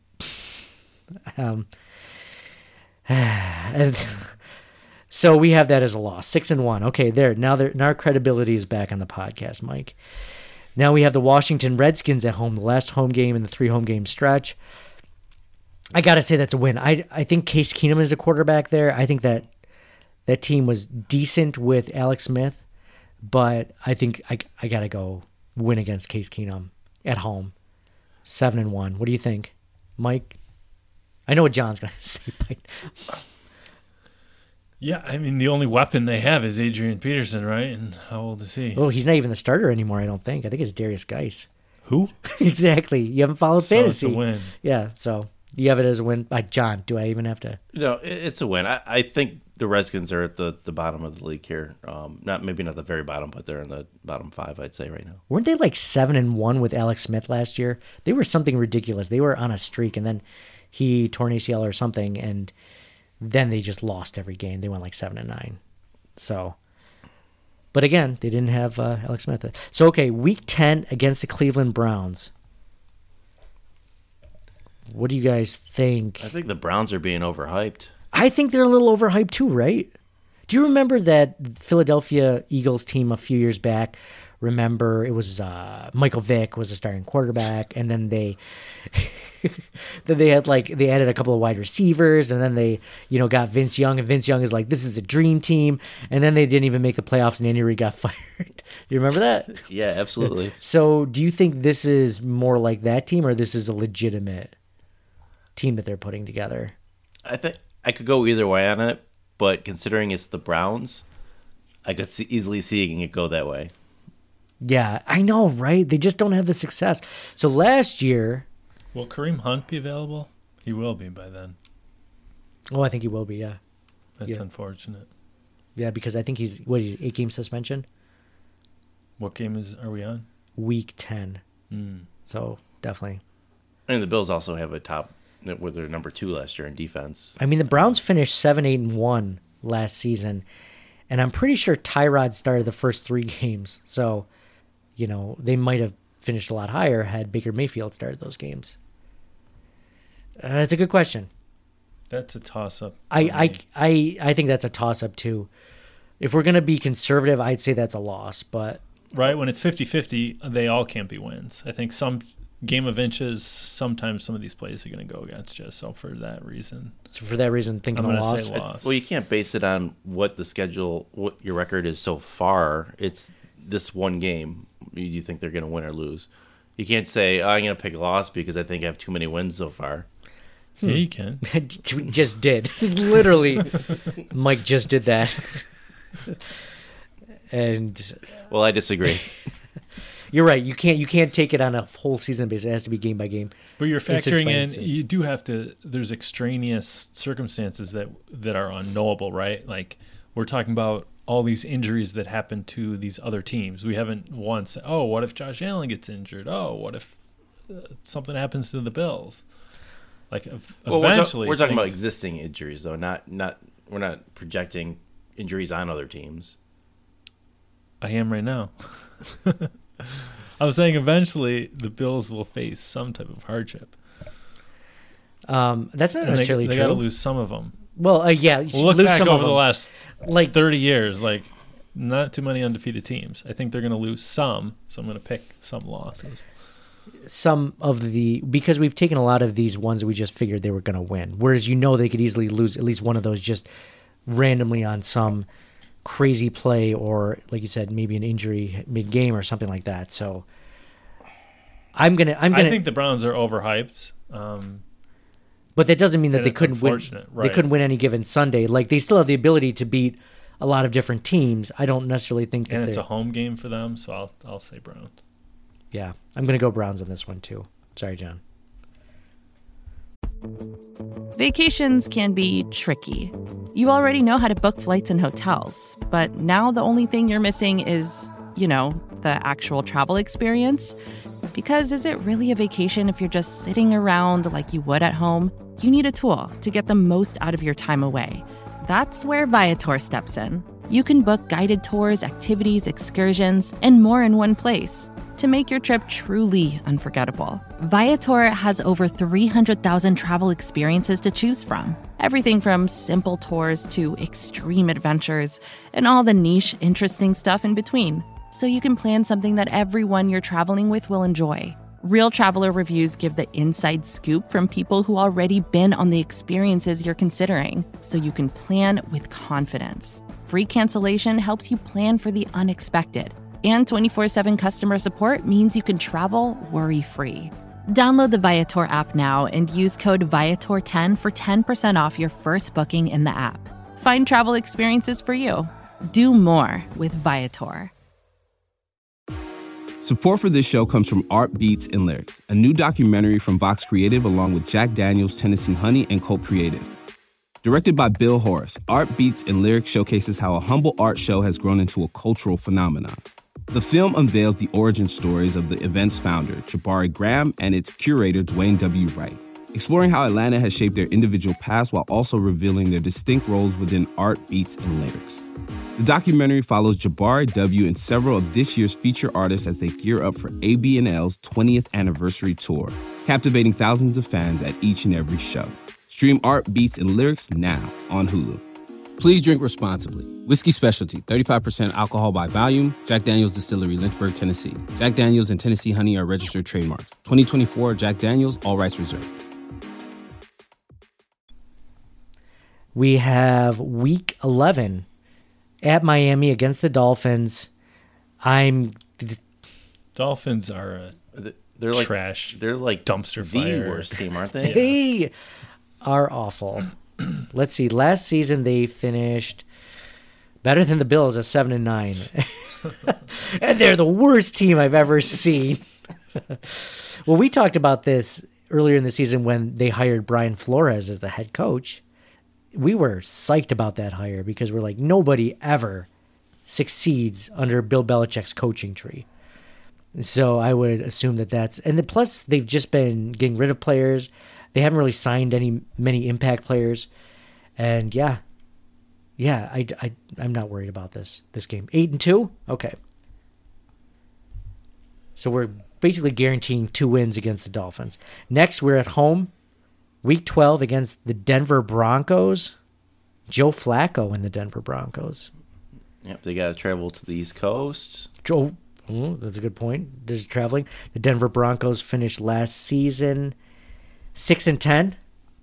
Speaker 5: And so we have that as a loss, 6-1. Okay, now our credibility is back on the podcast, Mike. Now we have the Washington Redskins at home, the last home game in the 3 home game stretch. I gotta say that's a win. I think Case Keenum is a quarterback there. I think that team was decent with Alex Smith, but I think I gotta go win against Case Keenum at home, 7-1. What do you think, Mike? I know what John's gonna say.
Speaker 7: Yeah, I mean, the only weapon they have is Adrian Peterson, right? And how old is he?
Speaker 5: Oh, he's not even the starter anymore, I don't think. I think it's Darius Geis.
Speaker 7: Who?
Speaker 5: Exactly. You haven't followed fantasy.
Speaker 7: It's a win.
Speaker 5: Yeah, so you have it as a win. John, do I even have to?
Speaker 6: No, it's a win. I think the Redskins are at the bottom of the league here. Maybe not the very bottom, but they're in the bottom 5, I'd say, right now.
Speaker 5: Weren't they like 7-1 with Alex Smith last year? They were something ridiculous. They were on a streak, and then he tore an ACL or something, and then they just lost every game. They went like 7-9. So, but again, they didn't have Alex Smith. So, okay, week 10 against the Cleveland Browns. What do you guys think?
Speaker 6: I think the Browns are being overhyped.
Speaker 5: I think they're a little overhyped too, right? Do you remember that Philadelphia Eagles team a few years back remember it was Michael Vick was a starting quarterback, and then they had they added a couple of wide receivers, and then they got Vince Young, and Vince Young is like, this is a dream team, and then they didn't even make the playoffs, and Andy Reid got fired. You remember that?
Speaker 6: Yeah, absolutely.
Speaker 5: So do you think this is more like that team, or this is a legitimate team that they're putting together?
Speaker 6: I think I could go either way on it, but considering it's the Browns, I could easily see it go that way.
Speaker 5: Yeah, I know, right? They just don't have the success. So last year...
Speaker 7: Will Kareem Hunt be available? He will be by then.
Speaker 5: Oh, I think he will be, yeah.
Speaker 7: That's unfortunate.
Speaker 5: Yeah, because I think he's 8-game suspension?
Speaker 7: What game are we on?
Speaker 5: Week 10. So, definitely.
Speaker 6: I mean, the Bills also have a top... where they're number 2 last year in defense.
Speaker 5: I mean, the Browns finished 7-8-1 last season, and I'm pretty sure Tyrod started the first 3 games. So, they might have finished a lot higher had Baker Mayfield started those games. That's a good question.
Speaker 7: That's a toss-up.
Speaker 5: I think that's a toss-up, too. If we're going to be conservative, I'd say that's a loss, but...
Speaker 7: Right, when it's 50-50, they all can't be wins. I think some game of inches, sometimes some of these plays are going to go against you. So for that reason,
Speaker 5: thinking
Speaker 7: I'm
Speaker 5: a
Speaker 7: going to
Speaker 5: loss.
Speaker 7: say loss.
Speaker 6: Well, you can't base it on what your record is so far. It's this one game. You think they're going to win or lose. You can't say, I'm going to pick a loss because I think I have too many wins so far.
Speaker 7: Yeah, you can.
Speaker 5: Just did. Literally, Mike just did that. And
Speaker 6: well, I disagree.
Speaker 5: You're right. You can't take it on a whole season basis. It has to be game by game.
Speaker 7: But you're factoring in. You do have to. There's extraneous circumstances that are unknowable, right? Like we're talking about all these injuries that happen to these other teams. We haven't once. Oh, what if Josh Allen gets injured? Oh, what if something happens to the Bills? Like eventually,
Speaker 6: we're talking about existing injuries, though. Not we're not projecting injuries on other teams.
Speaker 7: I am right now. I was saying eventually the Bills will face some type of hardship.
Speaker 5: That's not necessarily true.
Speaker 7: They got to lose some of them.
Speaker 5: Well, yeah.
Speaker 7: We'll look
Speaker 5: lose
Speaker 7: back
Speaker 5: some
Speaker 7: over
Speaker 5: of them.
Speaker 7: the last 30 years, not too many undefeated teams. I think they're going to lose some, so I'm going to pick some losses. Because we've taken a lot of these ones that we just figured they were going to win. Whereas they could easily lose at least one of those just randomly on some crazy play or, like you said, maybe an injury mid-game or something like that. So I think the Browns are overhyped.
Speaker 5: But that doesn't mean that they couldn't win.
Speaker 7: Right.
Speaker 5: They couldn't win any given Sunday. Like they still have the ability to beat a lot of different teams. I don't necessarily think that.
Speaker 7: And it's a home game for them, so I'll say Browns.
Speaker 5: Yeah, I'm going to go Browns on this one too. Sorry, John.
Speaker 8: Vacations can be tricky. You already know how to book flights and hotels, but now the only thing you're missing is, the actual travel experience. Because is it really a vacation if you're just sitting around like you would at home? You need a tool to get the most out of your time away. That's where Viator steps in. You can book guided tours, activities, excursions, and more in one place to make your trip truly unforgettable. Viator has over 300,000 travel experiences to choose from. Everything from simple tours to extreme adventures and all the niche, interesting stuff in between. So you can plan something that everyone you're traveling with will enjoy. Real traveler reviews give the inside scoop from people who already been on the experiences you're considering, so you can plan with confidence. Free cancellation helps you plan for the unexpected. And 24/7 customer support means you can travel worry-free. Download the Viator app now and use code Viator10 for 10% off your first booking in the app. Find travel experiences for you. Do more with Viator.
Speaker 1: Support for this show comes from Art Beats and Lyrics, a new documentary from Vox Creative along with Jack Daniels, Tennessee Honey, and Colt Creative. Directed by Bill Horace, Art Beats and Lyrics showcases how a humble art show has grown into a cultural phenomenon. The film unveils the origin stories of the event's founder, Jabari Graham, and its curator, Dwayne W. Wright, exploring how Atlanta has shaped their individual paths while also revealing their distinct roles within art, beats, and lyrics. The documentary follows Jabari W. and several of this year's feature artists as they gear up for AB&L's 20th anniversary tour, captivating thousands of fans at each and every show. Stream Art, Beats, and Lyrics now on Hulu. Please drink responsibly. Whiskey Specialty, 35% alcohol by volume. Jack Daniel's Distillery, Lynchburg, Tennessee. Jack Daniel's and Tennessee Honey are registered trademarks. 2024 Jack Daniel's, all rights reserved.
Speaker 5: We have Week 11 at Miami against the Dolphins.
Speaker 7: Dolphins are
Speaker 6: They're like
Speaker 7: trash.
Speaker 6: They're like
Speaker 7: dumpster
Speaker 6: the
Speaker 7: fire.
Speaker 6: worst team, aren't they?
Speaker 5: They are awful. Let's see. Last season they finished better than the Bills at 7-9, and they're the worst team I've ever seen. Well, we talked about this earlier in the season when they hired Brian Flores as the head coach. We were psyched about that hire because we're like, nobody ever succeeds under Bill Belichick's coaching tree. So I would assume that's, and plus they've just been getting rid of players. They haven't really signed many impact players, and I'm not worried about this game. 8-2, okay. So we're basically guaranteeing 2 wins against the Dolphins. Next, we're at home, Week 12 against the Denver Broncos. Joe Flacco and the Denver Broncos.
Speaker 6: Yep, they got to travel to the East Coast.
Speaker 5: Joe, that's a good point. There's traveling. The Denver Broncos finished last season 6-10.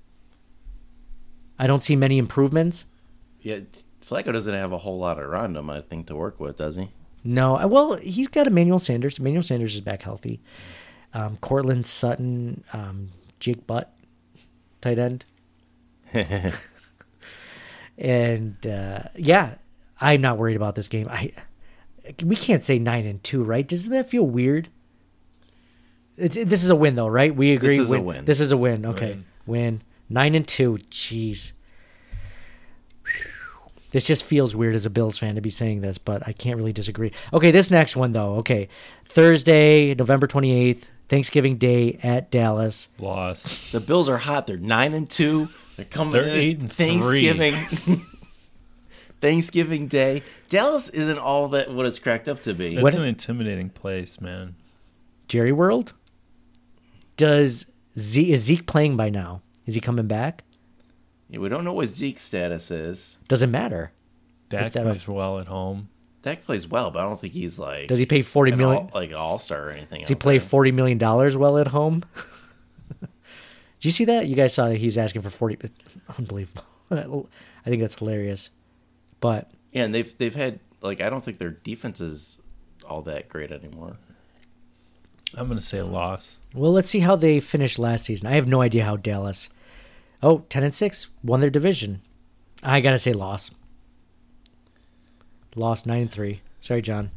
Speaker 5: I don't see many improvements.
Speaker 6: Yeah, Flacco doesn't have a whole lot around him, I think, to work with, does he?
Speaker 5: No. Well, he's got Emmanuel Sanders. Emmanuel Sanders is back healthy. Cortland Sutton, Jake Butt, tight end. And, I'm not worried about this game. We can't say 9-2, right? Doesn't that feel weird? This is a win, though, right? We agree.
Speaker 6: This is a win.
Speaker 5: This is a win. Okay, win. 9-2. Jeez, this just feels weird as a Bills fan to be saying this, but I can't really disagree. Okay, this next one though. Okay, Thursday, November 28th, Thanksgiving Day at Dallas.
Speaker 7: Loss.
Speaker 6: The Bills are hot. They're 9-2. They're coming.
Speaker 7: They're
Speaker 6: in
Speaker 7: 8-3.
Speaker 6: Thanksgiving. Thanksgiving Day. Dallas isn't all that what it's cracked up to be.
Speaker 7: It's an intimidating place, man.
Speaker 5: Jerry World. Is Zeke playing by now? Is he coming back?
Speaker 6: Yeah, we don't know what Zeke's status is.
Speaker 5: Doesn't matter.
Speaker 7: Dak plays well at home.
Speaker 6: Dak plays well, but I don't think he's like.
Speaker 5: Does he pay $40 million?
Speaker 6: Like all-star or anything?
Speaker 5: Does he play $40 million well at home? Did you see that? You guys saw that he's asking for 40. Unbelievable. I think that's hilarious. But
Speaker 6: yeah, and they've had like I don't think their defense is all that great anymore.
Speaker 7: I'm going to say a loss.
Speaker 5: Well, let's see how they finished last season. I have no idea how Dallas. 10-6, won their division. I got to say loss. Lost 9-3. Sorry, John.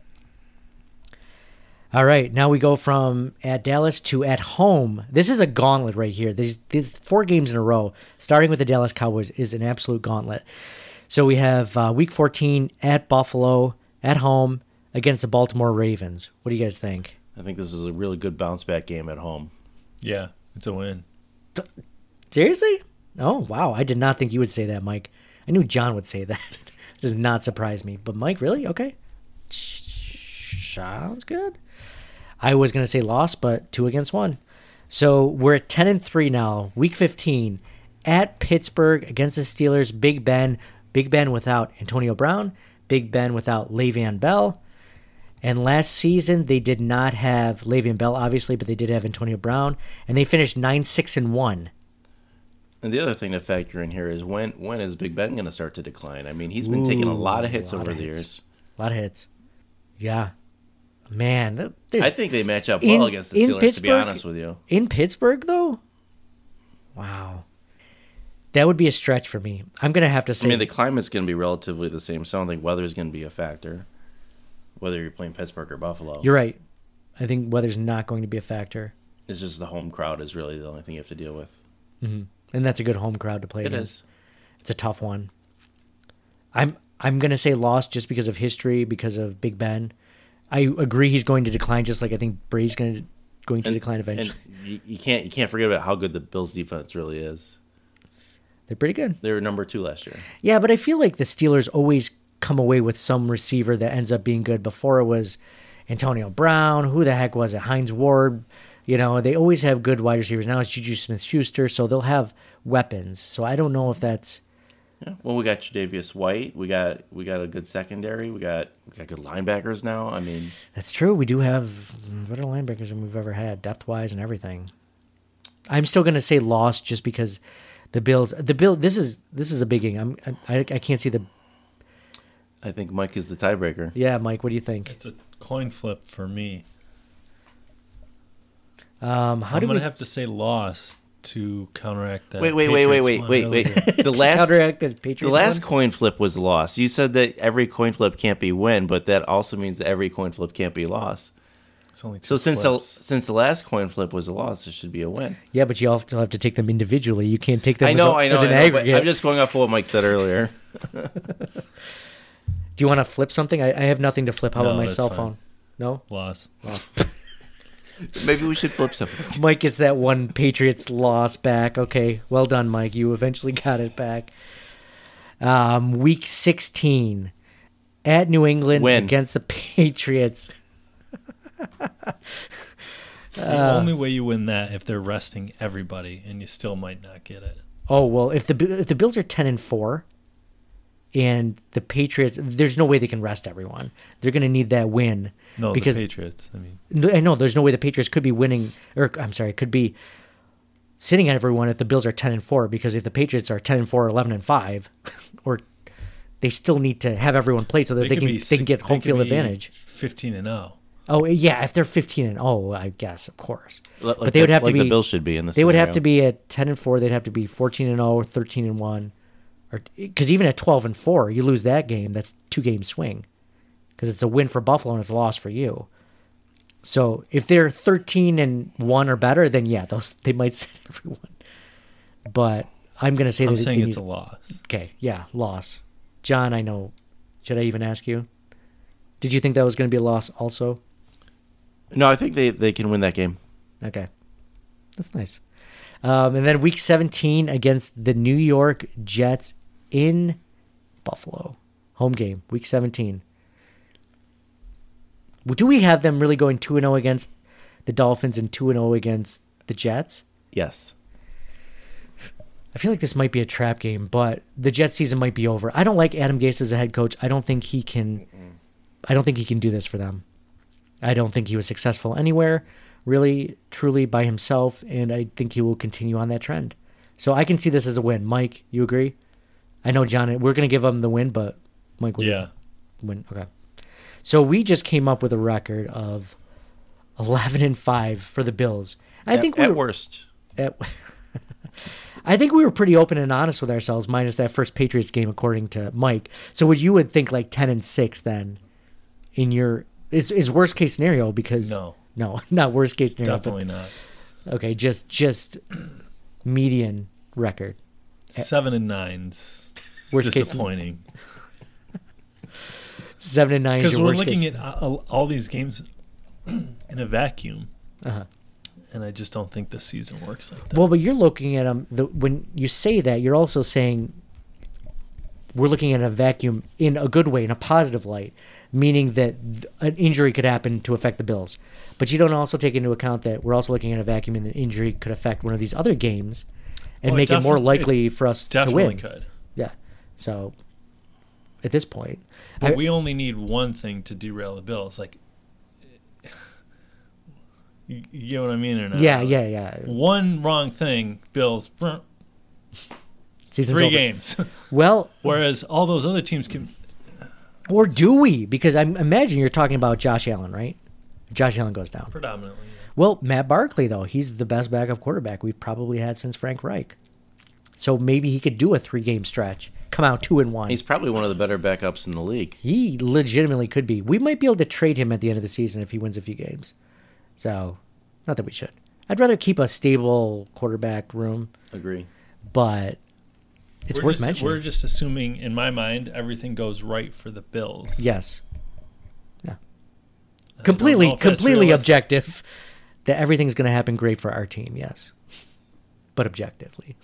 Speaker 5: All right, now we go from at Dallas to at home. This is a gauntlet right here. These 4 games in a row, starting with the Dallas Cowboys, is an absolute gauntlet. So we have Week 14 at Buffalo, at home, against the Baltimore Ravens. What do you guys think?
Speaker 6: I think this is a really good bounce-back game at home.
Speaker 7: Yeah, it's a win.
Speaker 5: Seriously? Oh, wow. I did not think you would say that, Mike. I knew John would say that. This does not surprise me. But Mike, really? Okay. Sounds good. I was going to say loss, but 2-1. So we're at 10-3 now. Week 15 at Pittsburgh against the Steelers. Big Ben. Big Ben without Antonio Brown. Big Ben without Le'Veon Bell. And last season, they did not have Le'Veon Bell, obviously, but they did have Antonio Brown. And they finished 9-6-1.
Speaker 6: And the other thing to factor in here is when is Big Ben going to start to decline? I mean, he's been taking a lot of hits over the years.
Speaker 5: A lot of hits. Yeah. Man.
Speaker 6: I think they match up well against the Steelers, to be honest with you.
Speaker 5: In Pittsburgh, though? Wow. That would be a stretch for me. I'm going to have to say...
Speaker 6: I mean, the climate's going to be relatively the same, so I don't think weather's going to be a factor, whether you're playing Pittsburgh or Buffalo.
Speaker 5: You're right. I think weather's not going to be a factor.
Speaker 6: It's just the home crowd is really the only thing you have to deal with.
Speaker 5: Mm-hmm. And that's a good home crowd to play against.
Speaker 6: It is.
Speaker 5: It's a tough one. I'm going to say loss just because of history, because of Big Ben. I agree he's going to decline, just like I think Brady's going to decline eventually.
Speaker 6: And you can't forget about how good the Bills' defense really is.
Speaker 5: They're pretty good.
Speaker 6: They were number 2 last year.
Speaker 5: Yeah, but I feel like the Steelers always come away with some receiver that ends up being good. Before it was Antonio Brown. Who the heck was it? Hines Ward. You know, they always have good wide receivers. Now it's Juju Smith-Schuster, so they'll have weapons. So I don't know if that's...
Speaker 6: Yeah. Well, we got Tre'Davious White. We got a good secondary. We got good linebackers now. I mean,
Speaker 5: That's true. We do have better linebackers than we've ever had, depth-wise and everything. I'm still going to say loss just because the Bills. This is a big game. I can't see the.
Speaker 6: I think Mike is the tiebreaker.
Speaker 5: Yeah, Mike. What do you think?
Speaker 7: It's a coin flip for me.
Speaker 5: I'm
Speaker 7: going to have to say loss to counteract that.
Speaker 6: Wait.
Speaker 7: Patriots one earlier.
Speaker 5: counteract the Patriots.
Speaker 6: The last
Speaker 5: one?
Speaker 6: coin flip was loss. You said that every coin flip can't be win, but that also means that every coin flip can't be loss.
Speaker 7: It's only
Speaker 6: So
Speaker 7: two
Speaker 6: since the last coin flip was a loss, it should be a win.
Speaker 5: Yeah, but you also have to take them individually. You can't take them
Speaker 6: I know,
Speaker 5: as an
Speaker 6: but
Speaker 5: aggregate.
Speaker 6: I'm just going off of what Mike said earlier.
Speaker 5: Do you want to flip something? I have nothing to flip. How
Speaker 7: No,
Speaker 5: about my
Speaker 7: that's
Speaker 5: cell
Speaker 7: fine.
Speaker 5: phone? No?
Speaker 7: loss.
Speaker 6: Maybe we should flip something.
Speaker 5: Mike gets that one Patriots loss back. Okay, well done, Mike. You eventually got it back. Week 16 at New England
Speaker 6: Win.
Speaker 5: against the Patriots.
Speaker 7: The only way you win that if they're resting everybody, and you still might not get it.
Speaker 5: Oh well, if the Bills are 10-4, and the Patriots, there's no way they can rest everyone. They're going to need that win.
Speaker 7: No,
Speaker 5: because
Speaker 7: the Patriots. I mean,
Speaker 5: I know there's no way the Patriots could be winning, or I'm sorry, could be sitting at everyone if the Bills are 10-4. Because if the Patriots are 10-4, 11-5, or they still need to have everyone play so that they can get home field advantage.
Speaker 7: 15-0.
Speaker 5: Oh yeah, if they're 15-0, I guess of course.
Speaker 6: But they would have to be. The Bills should be in this.
Speaker 5: They would have to be at 10-4. They'd have to be 14-0, 13-1, or because even at 12-4, you lose that game. That's 2-game swing, because it's a win for Buffalo and it's a loss for you. So if they're 13-1 or better, then yeah, they might sit everyone. But I'm going to say
Speaker 7: I'm
Speaker 5: that
Speaker 7: saying
Speaker 5: they
Speaker 7: it's
Speaker 5: need,
Speaker 7: a loss.
Speaker 5: Okay, yeah, loss. John, I know. Should I even ask you? Did you think that was going to be a loss also?
Speaker 6: No, I think they can win that game.
Speaker 5: Okay. That's nice. And then week 17 against the New York Jets in Buffalo. Home game, week 17. Do we have them really going 2-0 against the Dolphins and 2-0 against the Jets?
Speaker 6: Yes.
Speaker 5: I feel like this might be a trap game, but the Jets season might be over. I don't like Adam Gase as a head coach. I don't think he can do this for them. I don't think he was successful anywhere, really, truly by himself, and I think he will continue on that trend. So I can see this as a win. Mike, you agree? I know, John, we're going to give him the win, but Mike will win. Okay. So we just came up with a record of 11-5 for the Bills. I think
Speaker 6: at worst.
Speaker 5: I think we were pretty open and honest with ourselves, minus that first Patriots game, according to Mike. So you would think like 10-6 then in your is worst case scenario, because
Speaker 7: No,
Speaker 5: not worst case scenario.
Speaker 7: definitely not.
Speaker 5: Okay, just median record.
Speaker 7: 7-9's
Speaker 5: Worst case
Speaker 7: disappointing.
Speaker 5: 7-9 is
Speaker 7: Because
Speaker 5: your
Speaker 7: we're
Speaker 5: worst
Speaker 7: looking
Speaker 5: case.
Speaker 7: at all these games in a vacuum,
Speaker 5: Uh-huh.
Speaker 7: and I just don't think the season works like that.
Speaker 5: Well, but you're looking at them. When you say that, you're also saying we're looking at a vacuum in a good way, in a positive light, meaning that an injury could happen to affect the Bills. But you don't also take into account that we're also looking at a vacuum and an injury could affect one of these other games and make it more likely for us to win.
Speaker 7: Definitely could.
Speaker 5: Yeah. So at this point,
Speaker 7: But we only need one thing to derail the Bills. Like, you get what I mean or not?
Speaker 5: yeah.
Speaker 7: One wrong thing, Bills,
Speaker 5: Season's
Speaker 7: 3
Speaker 5: over.
Speaker 7: games.
Speaker 5: Well,
Speaker 7: Whereas all those other teams can.
Speaker 5: or do we? Because I imagine you're talking about Josh Allen, right? If Josh Allen goes down.
Speaker 7: Predominantly. Yeah.
Speaker 5: Well, Matt Barkley, though, he's the best backup quarterback we've probably had since Frank Reich. So maybe he could do a 3-game stretch, come out 2-1.
Speaker 6: He's probably one of the better backups in the league.
Speaker 5: He legitimately could be. We might be able to trade him at the end of the season if he wins a few games. So, not that we should. I'd rather keep a stable quarterback room,
Speaker 6: Agree.
Speaker 5: but it's worth mentioning.
Speaker 7: We're just assuming, in my mind, everything goes right for the Bills.
Speaker 5: Yes. Yeah.
Speaker 7: I don't know
Speaker 5: Completely
Speaker 7: if that's realistic.
Speaker 5: objective. That everything's going to happen great for our team, yes. But objectively.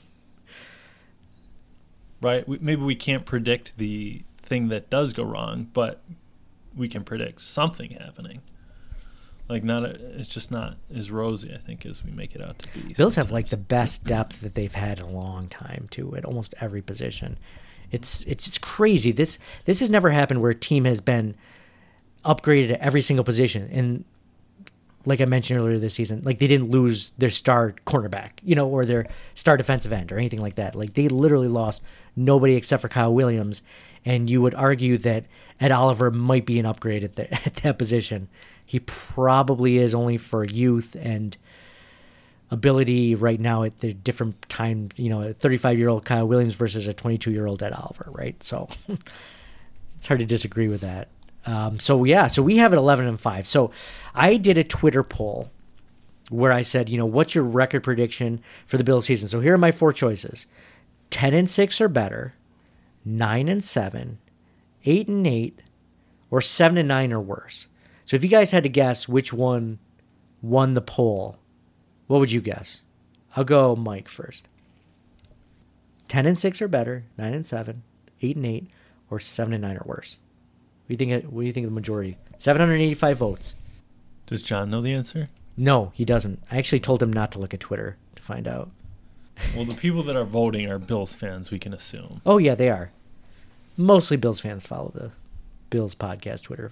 Speaker 7: Right? Maybe we can't predict the thing that does go wrong, but we can predict something happening. Like, it's just not as rosy, I think, as we make it out to be.
Speaker 5: Bills have like the best depth that they've had in a long time, too, at almost every position. It's crazy. This has never happened where a team has been upgraded at every single position. And like I mentioned earlier this season, like they didn't lose their star cornerback, or their star defensive end or anything like that. Like they literally lost nobody except for Kyle Williams. And you would argue that Ed Oliver might be an upgrade at that position. He probably is only for youth and ability right now at the different times, a 35-year-old Kyle Williams versus a 22-year-old Ed Oliver, right? So it's hard to disagree with that. So we have it 11-5. So I did a Twitter poll where I said, what's your record prediction for the Bills season? So here are my 4 choices: 10-6 or better, 9-7, 8-8, or 7-9 or worse. So if you guys had to guess which one won the poll, what would you guess? I'll go Mike first. 10-6 or better, 9-7, 8-8, or 7-9 or worse. What do you think of the majority? 785 votes.
Speaker 7: Does John know the answer?
Speaker 5: No, he doesn't. I actually told him not to look at Twitter to find out.
Speaker 7: Well, the people that are voting are Bills fans, we can assume.
Speaker 5: Oh, yeah, they are. Mostly Bills fans follow the Bills podcast Twitter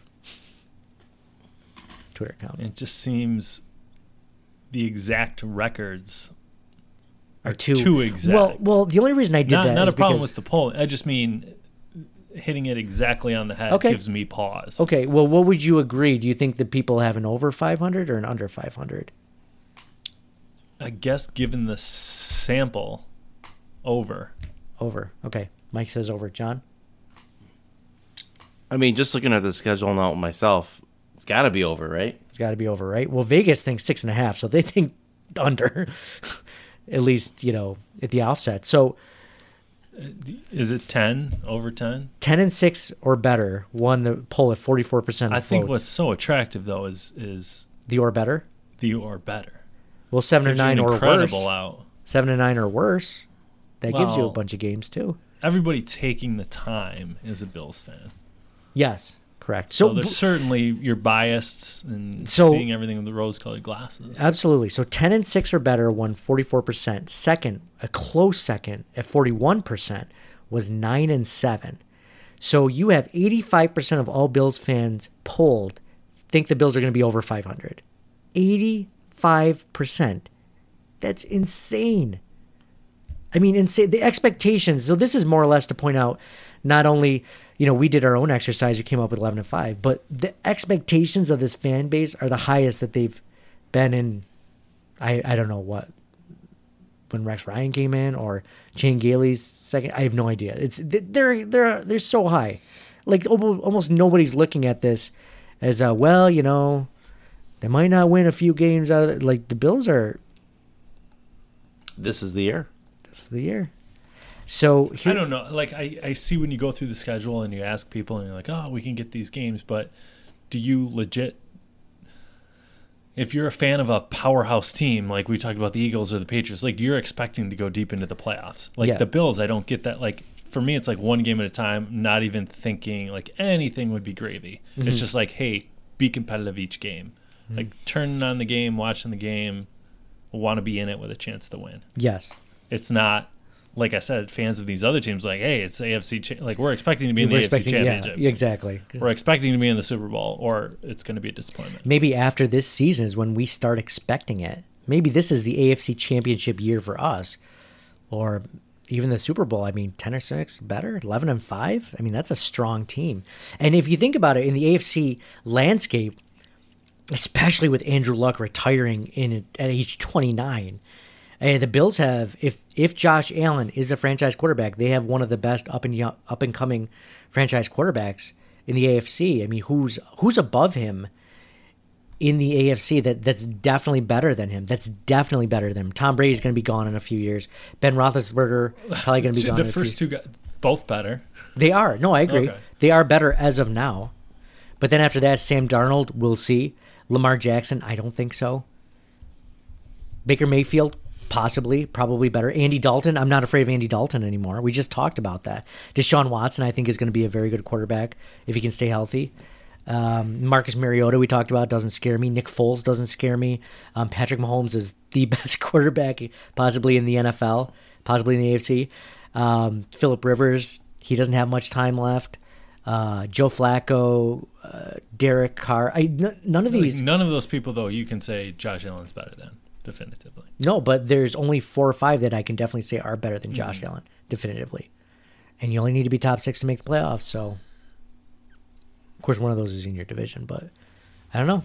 Speaker 5: account.
Speaker 7: It just seems the exact records
Speaker 5: are
Speaker 7: too exact.
Speaker 5: Well, the only reason I did that
Speaker 7: not
Speaker 5: is
Speaker 7: a problem
Speaker 5: because...
Speaker 7: with the poll. I just mean hitting it exactly on the head gives me pause.
Speaker 5: Okay, well, what would you agree? Do you think that people have an over 500 or an under 500?
Speaker 7: I guess given the sample, over.
Speaker 5: Over. Okay. Mike says over. John?
Speaker 6: I mean, just looking at the schedule now myself, it's got to be over, right?
Speaker 5: It's got to be over, right? Well, Vegas thinks 6.5, so they think under, at least, at the offset. So,
Speaker 7: is it 10, over 10?
Speaker 5: 10-6 or better won the poll at 44% of
Speaker 7: I think
Speaker 5: votes.
Speaker 7: what's so attractive, though, is
Speaker 5: the or better?
Speaker 7: The or better.
Speaker 5: Well, 7-9 or worse.
Speaker 7: Out.
Speaker 5: 7-9 or worse. That gives you a bunch of games, too.
Speaker 7: Everybody taking the time is a Bills fan.
Speaker 5: Yes, correct.
Speaker 7: So there's certainly you're biased and seeing everything with the rose-colored glasses.
Speaker 5: Absolutely. So 10-6 or better won 44%. Second, a close second at 41% was 9-7. So you have 85% of all Bills fans polled think the Bills are going to be over 500. 85%. That's insane. I mean, insane. The expectations. So this is more or less to point out not only, we did our own exercise, we came up with 11-5, but the expectations of this fan base are the highest that they've been in, I don't know what, when Rex Ryan came in or Chan Gailey's second. I have no idea. They're so high. Like almost nobody's looking at this as they might not win a few games out of it. Like the Bills are.
Speaker 6: This is the year.
Speaker 5: This is the year. So
Speaker 7: I don't know. Like I see when you go through the schedule and you ask people and you're like, oh, we can get these games, but do you legit? If you're a fan of a powerhouse team, like we talked about the Eagles or the Patriots, like you're expecting to go deep into the playoffs. Like the Bills, I don't get that. Like for me, it's like one game at a time, not even thinking like anything would be gravy. Mm-hmm. It's just like, hey, be competitive each game. Mm-hmm. Like turning on the game, watching the game, want to be in it with a chance to win.
Speaker 5: Yes.
Speaker 7: It's not, like I said, fans of these other teams like, hey, it's AFC. Like we're expecting to be in the AFC Championship.
Speaker 5: Yeah, exactly.
Speaker 7: We're expecting to be in the Super Bowl, or it's going to be a disappointment.
Speaker 5: Maybe after this season is when we start expecting it. Maybe this is the AFC Championship year for us, or even the Super Bowl. I mean, 10-6 better, 11-5. I mean, that's a strong team. And if you think about it, in the AFC landscape, especially with Andrew Luck retiring at age 29. And the Bills have, if Josh Allen is a franchise quarterback, they have one of the best up and coming franchise quarterbacks in the AFC. I mean, who's above him in the AFC that's definitely better than him? That's definitely better than him. Tom Brady's going to be gone in a few years. Ben Roethlisberger probably going to be gone.
Speaker 7: The first two guys, both better.
Speaker 5: They are. No, I agree.
Speaker 7: Okay.
Speaker 5: They are better as of now. But then after that, Sam Darnold, we'll see. Lamar Jackson, I don't think so. Baker Mayfield, possibly, probably better. Andy Dalton, I'm not afraid of Andy Dalton anymore. We just talked about that. Deshaun Watson, I think, is going to be a very good quarterback if he can stay healthy. Marcus Mariota, we talked about, doesn't scare me. Nick Foles doesn't scare me. Patrick Mahomes is the best quarterback possibly in the NFL, possibly in the AFC. Phillip Rivers, He doesn't have much time left. Joe Flacco, Derek Carr. None of these.
Speaker 7: None of those people, though, you can say Josh Allen's better than, definitively.
Speaker 5: No, but there's only 4 or 5 that I can definitely say are better than Josh Allen, definitively. And you only need to be top 6 to make the playoffs. So, of course, one of those is in your division, but I don't know.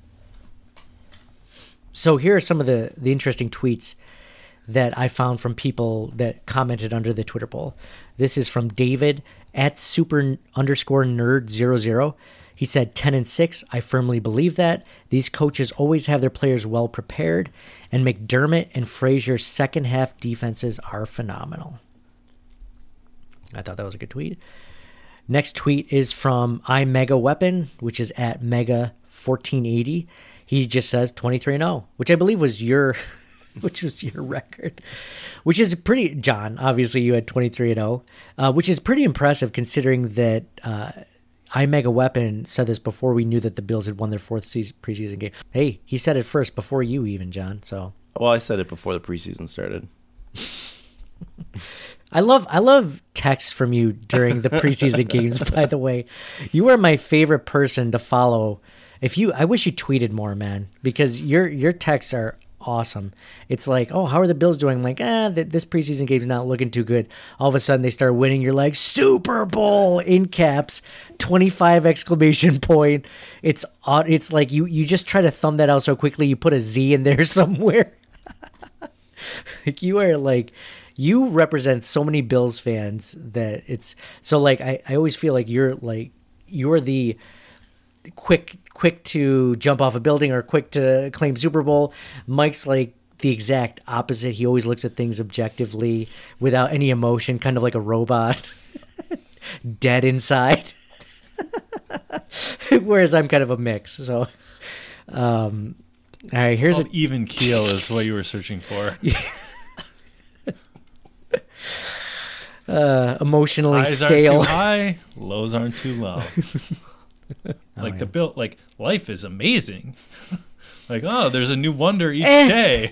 Speaker 5: So here are some of the interesting tweets that I found from people that commented under the Twitter poll. This is from David at super_nerd00. He said 10-6. I firmly believe that. These coaches always have their players well prepared, and McDermott and Frazier's second half defenses are phenomenal. I thought that was a good tweet. Next tweet is from iMegaWeapon, which is at Mega1480. He just says 23-0, which I believe was your record, which is pretty, John, obviously you had 23-0, which is pretty impressive considering that iMegaWeapon said this before we knew that the Bills had won their 4th preseason game. Hey, he said it first before you even, John. So,
Speaker 6: well, I said it before the preseason started.
Speaker 5: I love texts from you during the preseason games, by the way. You are my favorite person to follow. I wish you tweeted more, man, because your texts are awesome. It's like, oh, how are the Bills doing? I'm like, this preseason game's not looking too good. All of a sudden they start winning. You're like, Super Bowl in caps, 25 exclamation point. It's like you just try to thumb that out so quickly. You put a Z in there somewhere. Like you represent so many Bills fans that it's so like, I always feel like you're the quick to jump off a building or quick to claim Super Bowl. Mike's like the exact opposite. He always looks at things objectively without any emotion, kind of like a robot, dead inside. Whereas I'm kind of a mix. So, all right, here's
Speaker 7: even keel is what you were searching for.
Speaker 5: Emotionally
Speaker 7: Highs
Speaker 5: stale.
Speaker 7: aren't too high, lows aren't too low. Like life is amazing. Like, oh, there's a new wonder each day.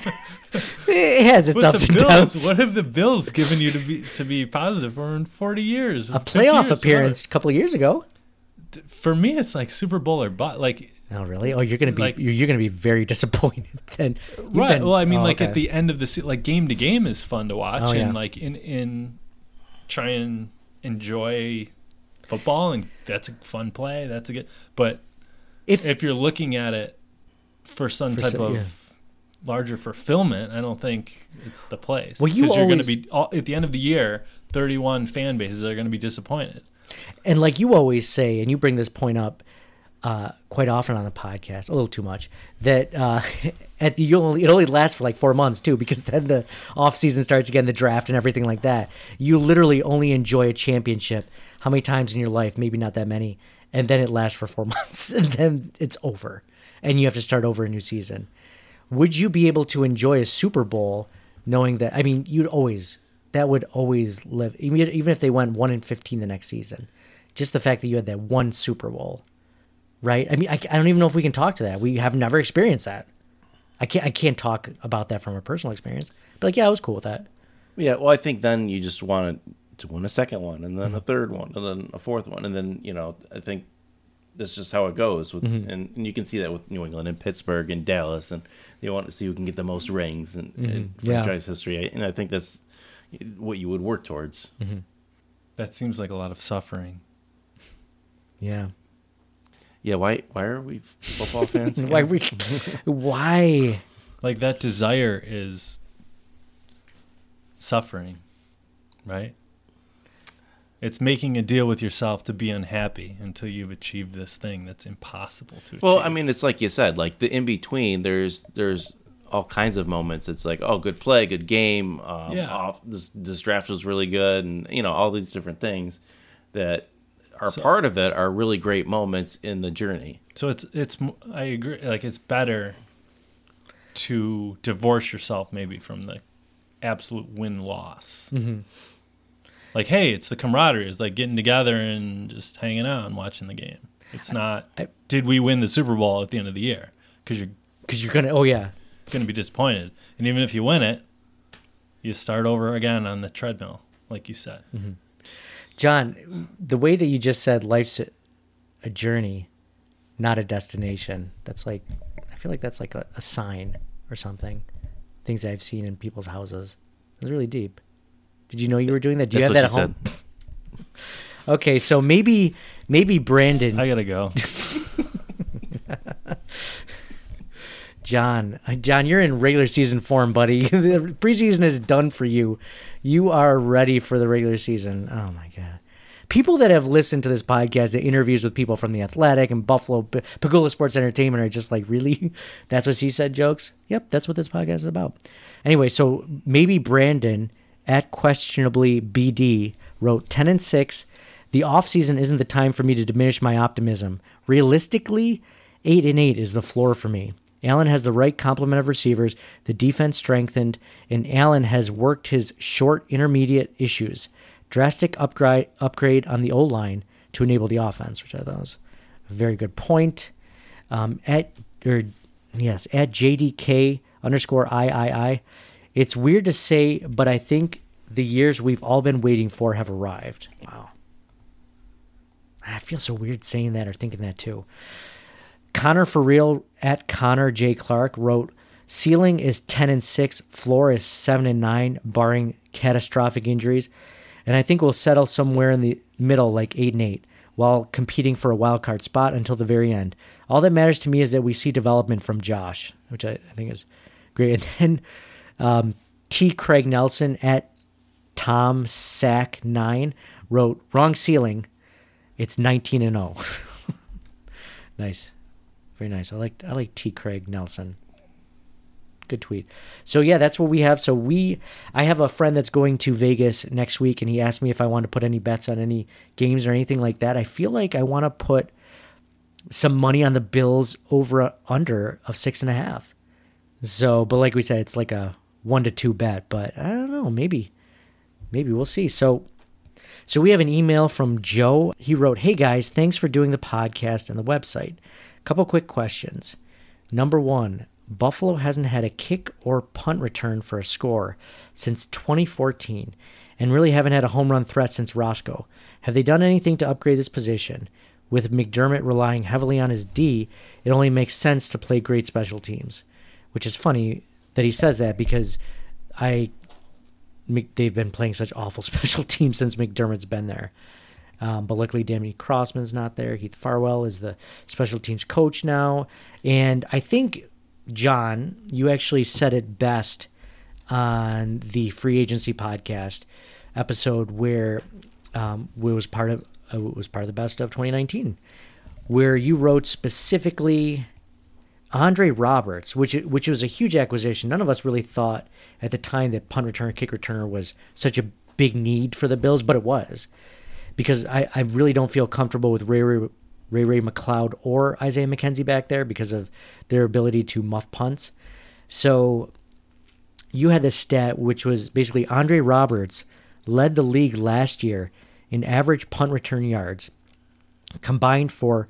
Speaker 5: It has its ups and downs.
Speaker 7: What have the Bills given you to be positive for in 40 years?
Speaker 5: A playoff appearance a couple of years ago.
Speaker 7: For me, it's like Super Bowl or like.
Speaker 5: Oh really? Oh, you're gonna be you're gonna be very disappointed then.
Speaker 7: Right. Well, I mean, at the end of the season, like game to game is fun to watch, and like in try and enjoy football, and that's a fun play. That's a good. But if you're looking at it for some type of larger fulfillment, I don't think it's the place.
Speaker 5: Well,
Speaker 7: because you're going to be at the end of the year, 31 fan bases are going to be disappointed.
Speaker 5: And like you always say, and you bring this point up quite often on the podcast, a little too much, that it only lasts for like 4 months too, because then the off season starts again, the draft and everything like that. You literally only enjoy a championship how many times in your life? Maybe not that many. And then it lasts for 4 months, and then it's over, and you have to start over a new season. Would you be able to enjoy a Super Bowl knowing that? I mean, that would always live, even if they went 1-15 the next season. Just the fact that you had that one Super Bowl, right? I mean, I don't even know if we can talk to that. We have never experienced that. I can't talk about that from a personal experience. But like, yeah, I was cool with that.
Speaker 6: Yeah, well, I think then you just want to win a second one, and then a third one, and then a fourth one, and then I think that's just how it goes. And you can see that with New England and Pittsburgh and Dallas, and they want to see who can get the most rings in franchise history. And I think that's what you would work towards.
Speaker 7: That seems like a lot of suffering.
Speaker 5: Yeah.
Speaker 6: Yeah. Why are we football fans?
Speaker 5: Why?
Speaker 7: Like that desire is suffering, right? It's making a deal with yourself to be unhappy until you've achieved this thing that's impossible to achieve.
Speaker 6: Well, I mean, it's like you said, like the in between. There's all kinds of moments. It's like, oh, good play, good game. This draft was really good, and all these different things that are part of it are really great moments in the journey.
Speaker 7: So it's I agree. Like it's better to divorce yourself maybe from the absolute win-loss. Like, hey, it's the camaraderie. It's like getting together and just hanging out and watching the game. It's not, did we win the Super Bowl at the end of the year? Because you're going to be disappointed. And even if you win it, you start over again on the treadmill, like you said.
Speaker 5: John, the way that you just said life's a journey, not a destination, that's like, I feel like that's like a sign or something. Things that I've seen in people's houses. It was really deep. Did you know you were doing that? Do you have that at home? Okay, so maybe Brandon.
Speaker 7: I gotta go.
Speaker 5: John, you're in regular season form, buddy. The preseason is done for you. You are ready for the regular season. Oh my God. People that have listened to this podcast, the interviews with people from The Athletic and Buffalo, Pagula Sports Entertainment, are just like, really? That's what she said jokes? Yep, that's what this podcast is about. Anyway, so maybe Brandon at questionably BD wrote 10-6. The offseason isn't the time for me to diminish my optimism. Realistically, 8-8 is the floor for me. Allen has the right complement of receivers, the defense strengthened, and Allen has worked his short intermediate issues. Drastic upgrade on the O-line to enable the offense, which I thought was a very good point. At JDK _III. It's weird to say, but I think the years we've all been waiting for have arrived. Wow. I feel so weird saying that or thinking that too. Connor for real at Connor J. Clark wrote, ceiling is 10-6, floor is 7-9, barring catastrophic injuries. And I think we'll settle somewhere in the middle, like 8-8, while competing for a wild card spot until the very end. All that matters to me is that we see development from Josh, which I think is great. And then T. Craig Nelson at Tom Sack 9 wrote, wrong ceiling. It's 19-0. Nice. Very nice. I like T. Craig Nelson. Good tweet. So yeah, that's what we have. So I have a friend that's going to Vegas next week, and he asked me if I want to put any bets on any games or anything like that. I feel like I want to put some money on the Bills over under of 6.5. So, but like we said, it's like a 1-2 bet, but I don't know, maybe we'll see. So we have an email from Joe. He wrote, hey guys, thanks for doing the podcast and the website. Couple quick questions. Number 1, Buffalo hasn't had a kick or punt return for a score since 2014 and really haven't had a home run threat since Roscoe. Have they done anything to upgrade this position? With McDermott relying heavily on his D, it only makes sense to play great special teams. Which is funny that he says that because they've been playing such awful special teams since McDermott's been there. But luckily, Danny Crossman's not there. Heath Farwell is the special teams coach now. And I think, John, you actually said it best on the free agency podcast episode where it was part of the best of 2019, where you wrote specifically Andre Roberts, which was a huge acquisition. None of us really thought at the time that punt returner, kick returner was such a big need for the Bills, but it was. Because I really don't feel comfortable with Ray McLeod or Isaiah McKenzie back there because of their ability to muff punts. So you had this stat, which was basically Andre Roberts led the league last year in average punt return yards, has combined for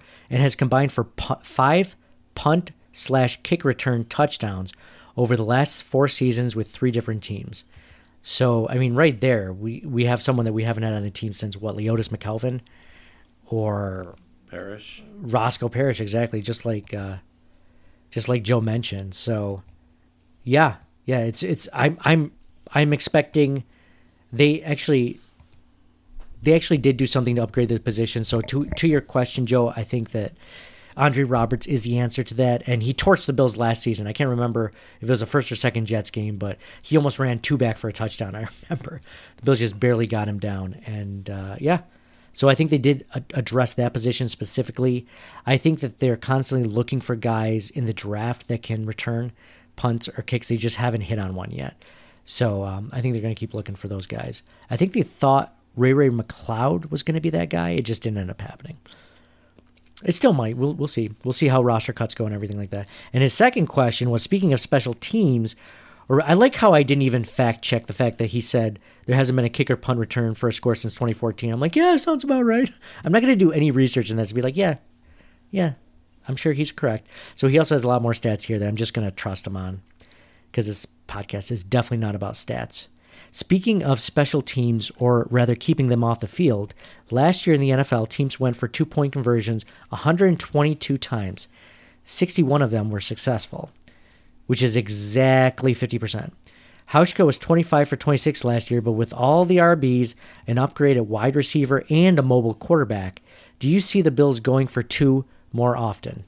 Speaker 5: 5 punt/kick return touchdowns over the last 4 seasons with 3 different teams. So, I mean, right there, we have someone that we haven't had on the team since, Leotis McKelvin or
Speaker 6: Parrish.
Speaker 5: Roscoe Parrish, exactly, just like Joe mentioned. So, yeah, I'm expecting they actually did do something to upgrade the position. So, to your question, Joe, I think that Andre Roberts is the answer to that, and he torched the Bills last season. I can't remember if it was a first or second Jets game, but he almost ran 2 back for a touchdown, I remember. The Bills just barely got him down, and so I think they did address that position specifically. I think that they're constantly looking for guys in the draft that can return punts or kicks. They just haven't hit on one yet. So I think they're going to keep looking for those guys. I think they thought Ray McLeod was going to be that guy. It just didn't end up happening. It still might. We'll see. We'll see how roster cuts go and everything like that. And his second question was, speaking of special teams, or I like how I didn't even fact check the fact that he said there hasn't been a kick or punt return for a score since 2014. I'm like, yeah, sounds about right. I'm not going to do any research in this to be like, yeah, I'm sure he's correct. So he also has a lot more stats here that I'm just going to trust him on because this podcast is definitely not about stats. Speaking of special teams, or rather keeping them off the field, last year in the NFL, teams went for 2-point conversions 122 times. 61 of them were successful, which is exactly 50%. Hauschka was 25 for 26 last year, but with all the RBs, an upgrade at wide receiver, and a mobile quarterback, do you see the Bills going for 2 more often?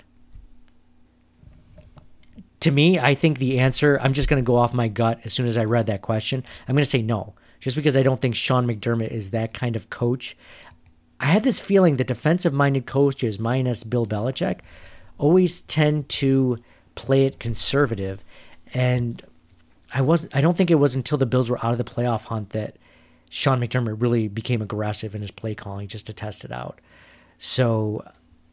Speaker 5: To me, I think the answer, I'm just going to go off my gut as soon as I read that question. I'm going to say no, just because I don't think Sean McDermott is that kind of coach. I have this feeling that defensive-minded coaches, minus Bill Belichick, always tend to play it conservative. And I don't think it was until the Bills were out of the playoff hunt that Sean McDermott really became aggressive in his play calling just to test it out. So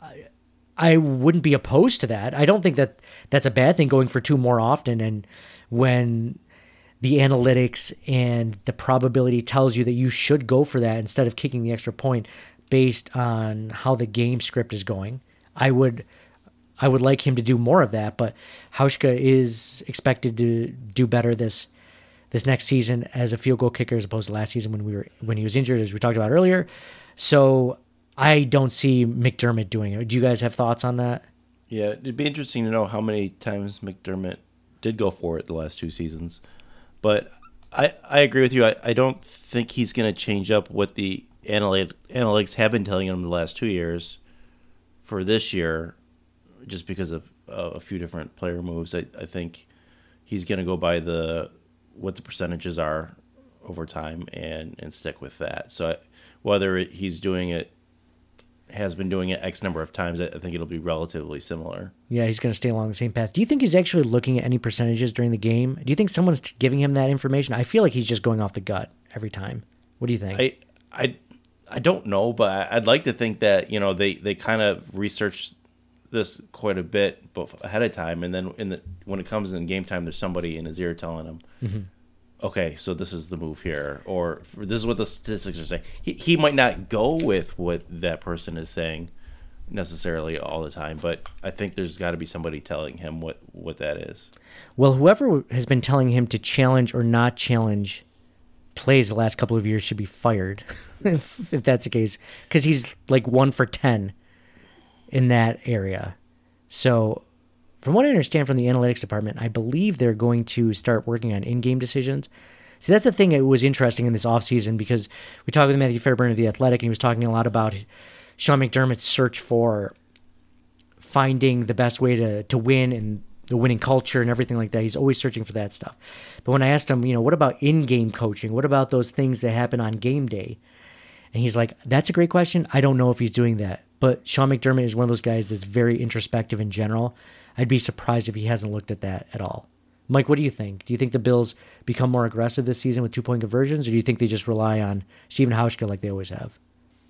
Speaker 5: I wouldn't be opposed to that. I don't think that that's a bad thing, going for 2 more often. And when the analytics and the probability tells you that you should go for that instead of kicking the extra point based on how the game script is going, I would like him to do more of that. But Hauschka is expected to do better this next season as a field goal kicker as opposed to last season when he was injured, as we talked about earlier. So I don't see McDermott doing it. Do you guys have thoughts on that?
Speaker 6: Yeah, it'd be interesting to know how many times McDermott did go for it the last 2 seasons. But I agree with you. I don't think he's going to change up what the analytics have been telling him the last 2 years for this year, just because of a few different player moves. I think he's going to go by what the percentages are over time and stick with that. So whether he's doing it, has been doing it X number of times, I think it'll be relatively similar.
Speaker 5: Yeah, he's going to stay along the same path. Do you think he's actually looking at any percentages during the game? Do you think someone's giving him that information? I feel like he's just going off the gut every time. What do you think?
Speaker 6: I don't know, but I'd like to think that, they kind of researched this quite a bit ahead of time, and then when it comes in game time, there's somebody in his ear telling him, okay, so this is the move here, or this is what the statistics are saying. He might not go with what that person is saying necessarily all the time, but I think there's got to be somebody telling him what that is.
Speaker 5: Well, whoever has been telling him to challenge or not challenge plays the last couple of years should be fired, if that's the case, because he's like 1 for 10 in that area. So from what I understand from the analytics department, I believe they're going to start working on in-game decisions. See, that's the thing that was interesting in this offseason, because we talked with Matthew Fairburn of The Athletic, and he was talking a lot about Sean McDermott's search for finding the best way to win and the winning culture and everything like that. He's always searching for that stuff. But when I asked him, what about in-game coaching? What about those things that happen on game day? And he's like, that's a great question. I don't know if he's doing that. But Sean McDermott is one of those guys that's very introspective in general. I'd be surprised if he hasn't looked at that at all. Mike, what do you think? Do you think the Bills become more aggressive this season with 2-point conversions, or do you think they just rely on Stephen Hauschka like they always have?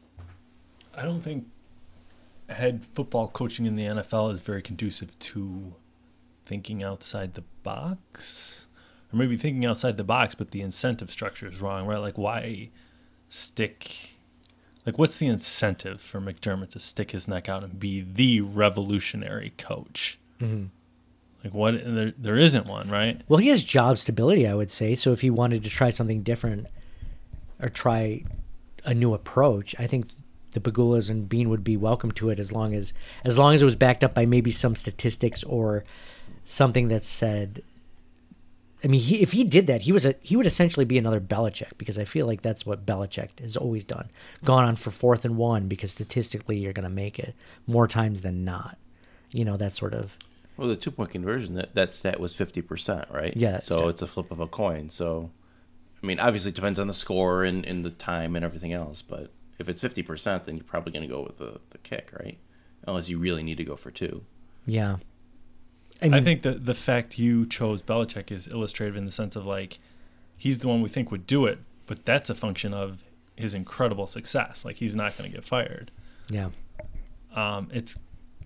Speaker 7: I don't think head football coaching in the NFL is very conducive to thinking outside the box. Or maybe thinking outside the box, but the incentive structure is wrong, right? Like, why stick... Like, what's the incentive for McDermott to stick his neck out and be the revolutionary coach? Mm-hmm. Like, what? There isn't one, right?
Speaker 5: Well, he has job stability, I would say. So if he wanted to try something different or try a new approach, I think the Pegulas and Bean would be welcome to it as long as it was backed up by maybe some statistics or something that said. I mean, if he did that, he would essentially be another Belichick, because I feel like that's what Belichick has always done. Gone on for 4th and 1 because statistically you're going to make it more times than not. That sort of.
Speaker 6: Well, the 2-point conversion, that stat was 50%, right?
Speaker 5: Yeah.
Speaker 6: So it's a flip of a coin. So, I mean, obviously it depends on the score and the time and everything else. But if it's 50%, then you're probably going to go with the kick, right? Unless you really need to go for 2.
Speaker 5: Yeah.
Speaker 7: I think the fact you chose Belichick is illustrative in the sense of, like, he's the one we think would do it, but that's a function of his incredible success. Like, he's not going to get fired.
Speaker 5: Yeah.
Speaker 7: It's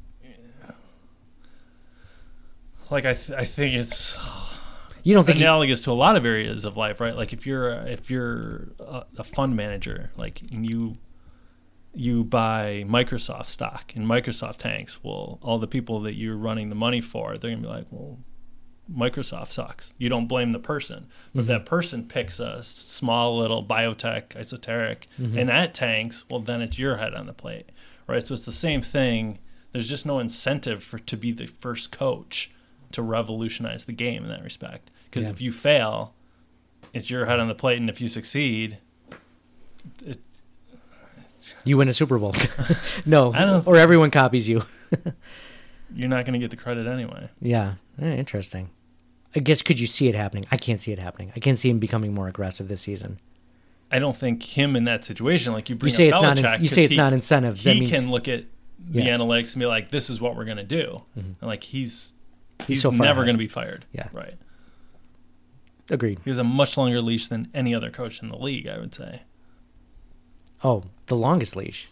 Speaker 7: like I think it's
Speaker 5: you don't think
Speaker 7: analogous to a lot of areas of life, right? Like, if you're a fund manager, like, and you buy Microsoft stock and Microsoft tanks, well, all the people that you're running the money for, they're going to be like, well, Microsoft sucks. You don't blame the person. But if that person picks a small little biotech, esoteric, and that tanks, well, then it's your head on the plate, right? So it's the same thing. There's just no incentive to be the first coach to revolutionize the game in that respect. Because if you fail, it's your head on the plate, and if you succeed,
Speaker 5: you win a Super Bowl. No,
Speaker 7: I don't,
Speaker 5: or everyone copies you.
Speaker 7: You're not going to get the credit anyway.
Speaker 5: Yeah, interesting. I guess, could you see it happening? I can't see it happening. I can't see him becoming more aggressive this season.
Speaker 7: I don't think him in that situation, like you bring
Speaker 5: say
Speaker 7: up
Speaker 5: it's
Speaker 7: Belichick,
Speaker 5: not. You say it's not incentive.
Speaker 7: He can look at the analytics and be like, "This is what we're going to do," and like he's
Speaker 5: so
Speaker 7: never going to be fired.
Speaker 5: Yeah,
Speaker 7: right.
Speaker 5: Agreed.
Speaker 7: He has a much longer leash than any other coach in the league, I would say.
Speaker 5: Oh, the longest leash.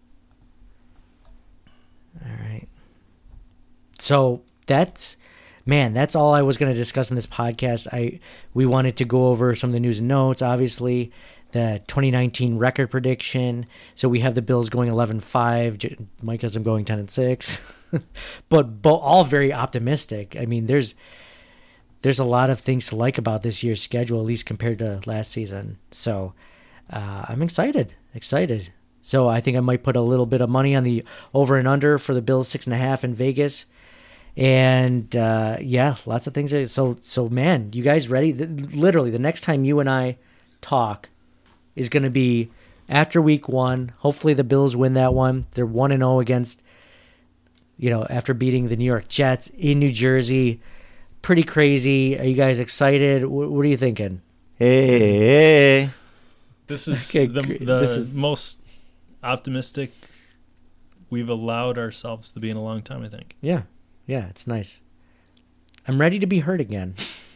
Speaker 5: All right. So that's all I was going to discuss in this podcast. We wanted to go over some of the news and notes, obviously, the 2019 record prediction. So we have the Bills going 11-5. Mike has them going 10-6. but all very optimistic. I mean, there's a lot of things to like about this year's schedule, at least compared to last season. So I'm excited. So I think I might put a little bit of money on the over and under for the Bills 6.5 in Vegas. And lots of things. So man, you guys ready? Literally, the next time you and I talk is going to be after week 1. Hopefully the Bills win that one. They're 1-0 against, after beating the New York Jets in New Jersey. Pretty crazy. Are you guys excited? What are you thinking?
Speaker 6: Hey.
Speaker 7: This is the most optimistic we've allowed ourselves to be in a long time, I think.
Speaker 5: Yeah, it's nice. I'm ready to be hurt again.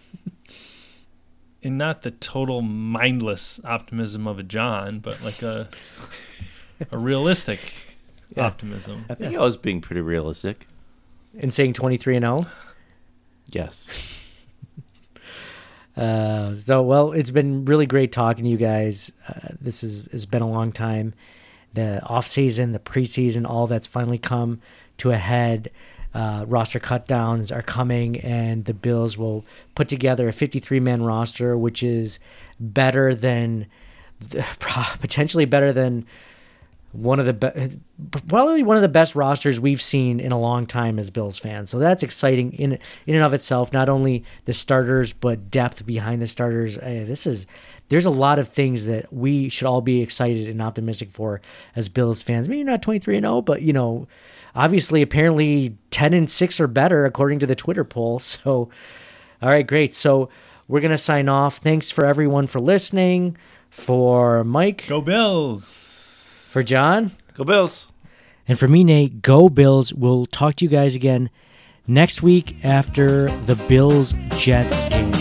Speaker 7: And not the total mindless optimism of a John, but like a realistic optimism.
Speaker 6: I think I was being pretty realistic.
Speaker 5: In saying 23-0?
Speaker 6: Yes.
Speaker 5: It's been really great talking to you guys. This has been a long time. The off season, the preseason, all that's finally come to a head. Roster cutdowns are coming, and the Bills will put together a 53-man roster, which is better than, potentially better than probably one of the best rosters we've seen in a long time as Bills fans. So that's exciting in and of itself. Not only the starters, but depth behind the starters. There's a lot of things that we should all be excited and optimistic for as Bills fans. Maybe not 23-0, but obviously, apparently 10-6 or better according to the Twitter poll. So, all right, great. So we're gonna sign off. Thanks for everyone for listening. For Mike,
Speaker 7: go Bills.
Speaker 5: For John,
Speaker 6: go Bills.
Speaker 5: And for me, Nate, go Bills. We'll talk to you guys again next week after the Bills-Jets game.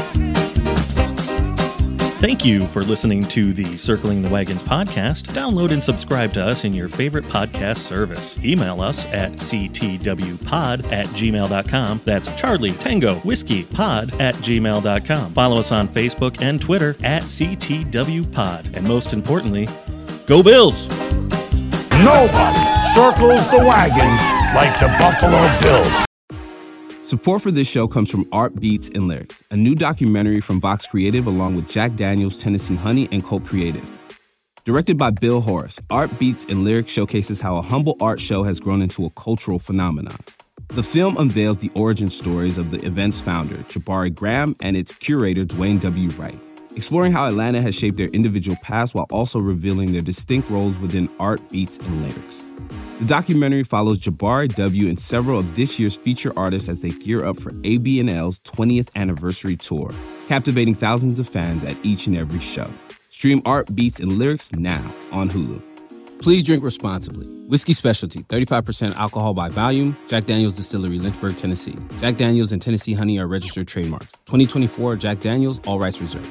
Speaker 4: Thank you for listening to the Circling the Wagons podcast. Download and subscribe to us in your favorite podcast service. Email us at ctwpod@gmail.com. That's Charlie Tango Whiskey Pod @gmail.com. Follow us on Facebook and Twitter @CTWPod. And most importantly, go Bills!
Speaker 2: Nobody circles the wagons like the Buffalo Bills.
Speaker 1: Support for this show comes from Art Beats and Lyrics, a new documentary from Vox Creative along with Jack Daniels, Tennessee Honey, and Colt Creative. Directed by Bill Horace, Art Beats and Lyrics showcases how a humble art show has grown into a cultural phenomenon. The film unveils the origin stories of the event's founder, Jabari Graham, and its curator, Dwayne W. Wright, exploring how Atlanta has shaped their individual past while also revealing their distinct roles within art, beats, and lyrics. The documentary follows Jabari W. and several of this year's feature artists as they gear up for AB&L's 20th anniversary tour, captivating thousands of fans at each and every show. Stream Art, Beats, and Lyrics now on Hulu. Please drink responsibly. Whiskey Specialty, 35% alcohol by volume. Jack Daniel's Distillery, Lynchburg, Tennessee. Jack Daniel's and Tennessee Honey are registered trademarks. 2024 Jack Daniel's, all rights reserved.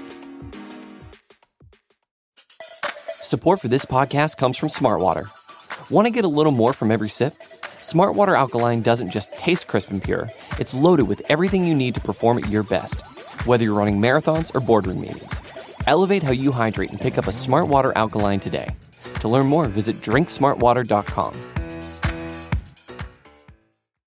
Speaker 9: Support for this podcast comes from Smartwater. Want to get a little more from every sip? Smartwater Alkaline doesn't just taste crisp and pure. It's loaded with everything you need to perform at your best, whether you're running marathons or boardroom meetings. Elevate how you hydrate and pick up a Smartwater Alkaline today. To learn more, visit drinksmartwater.com.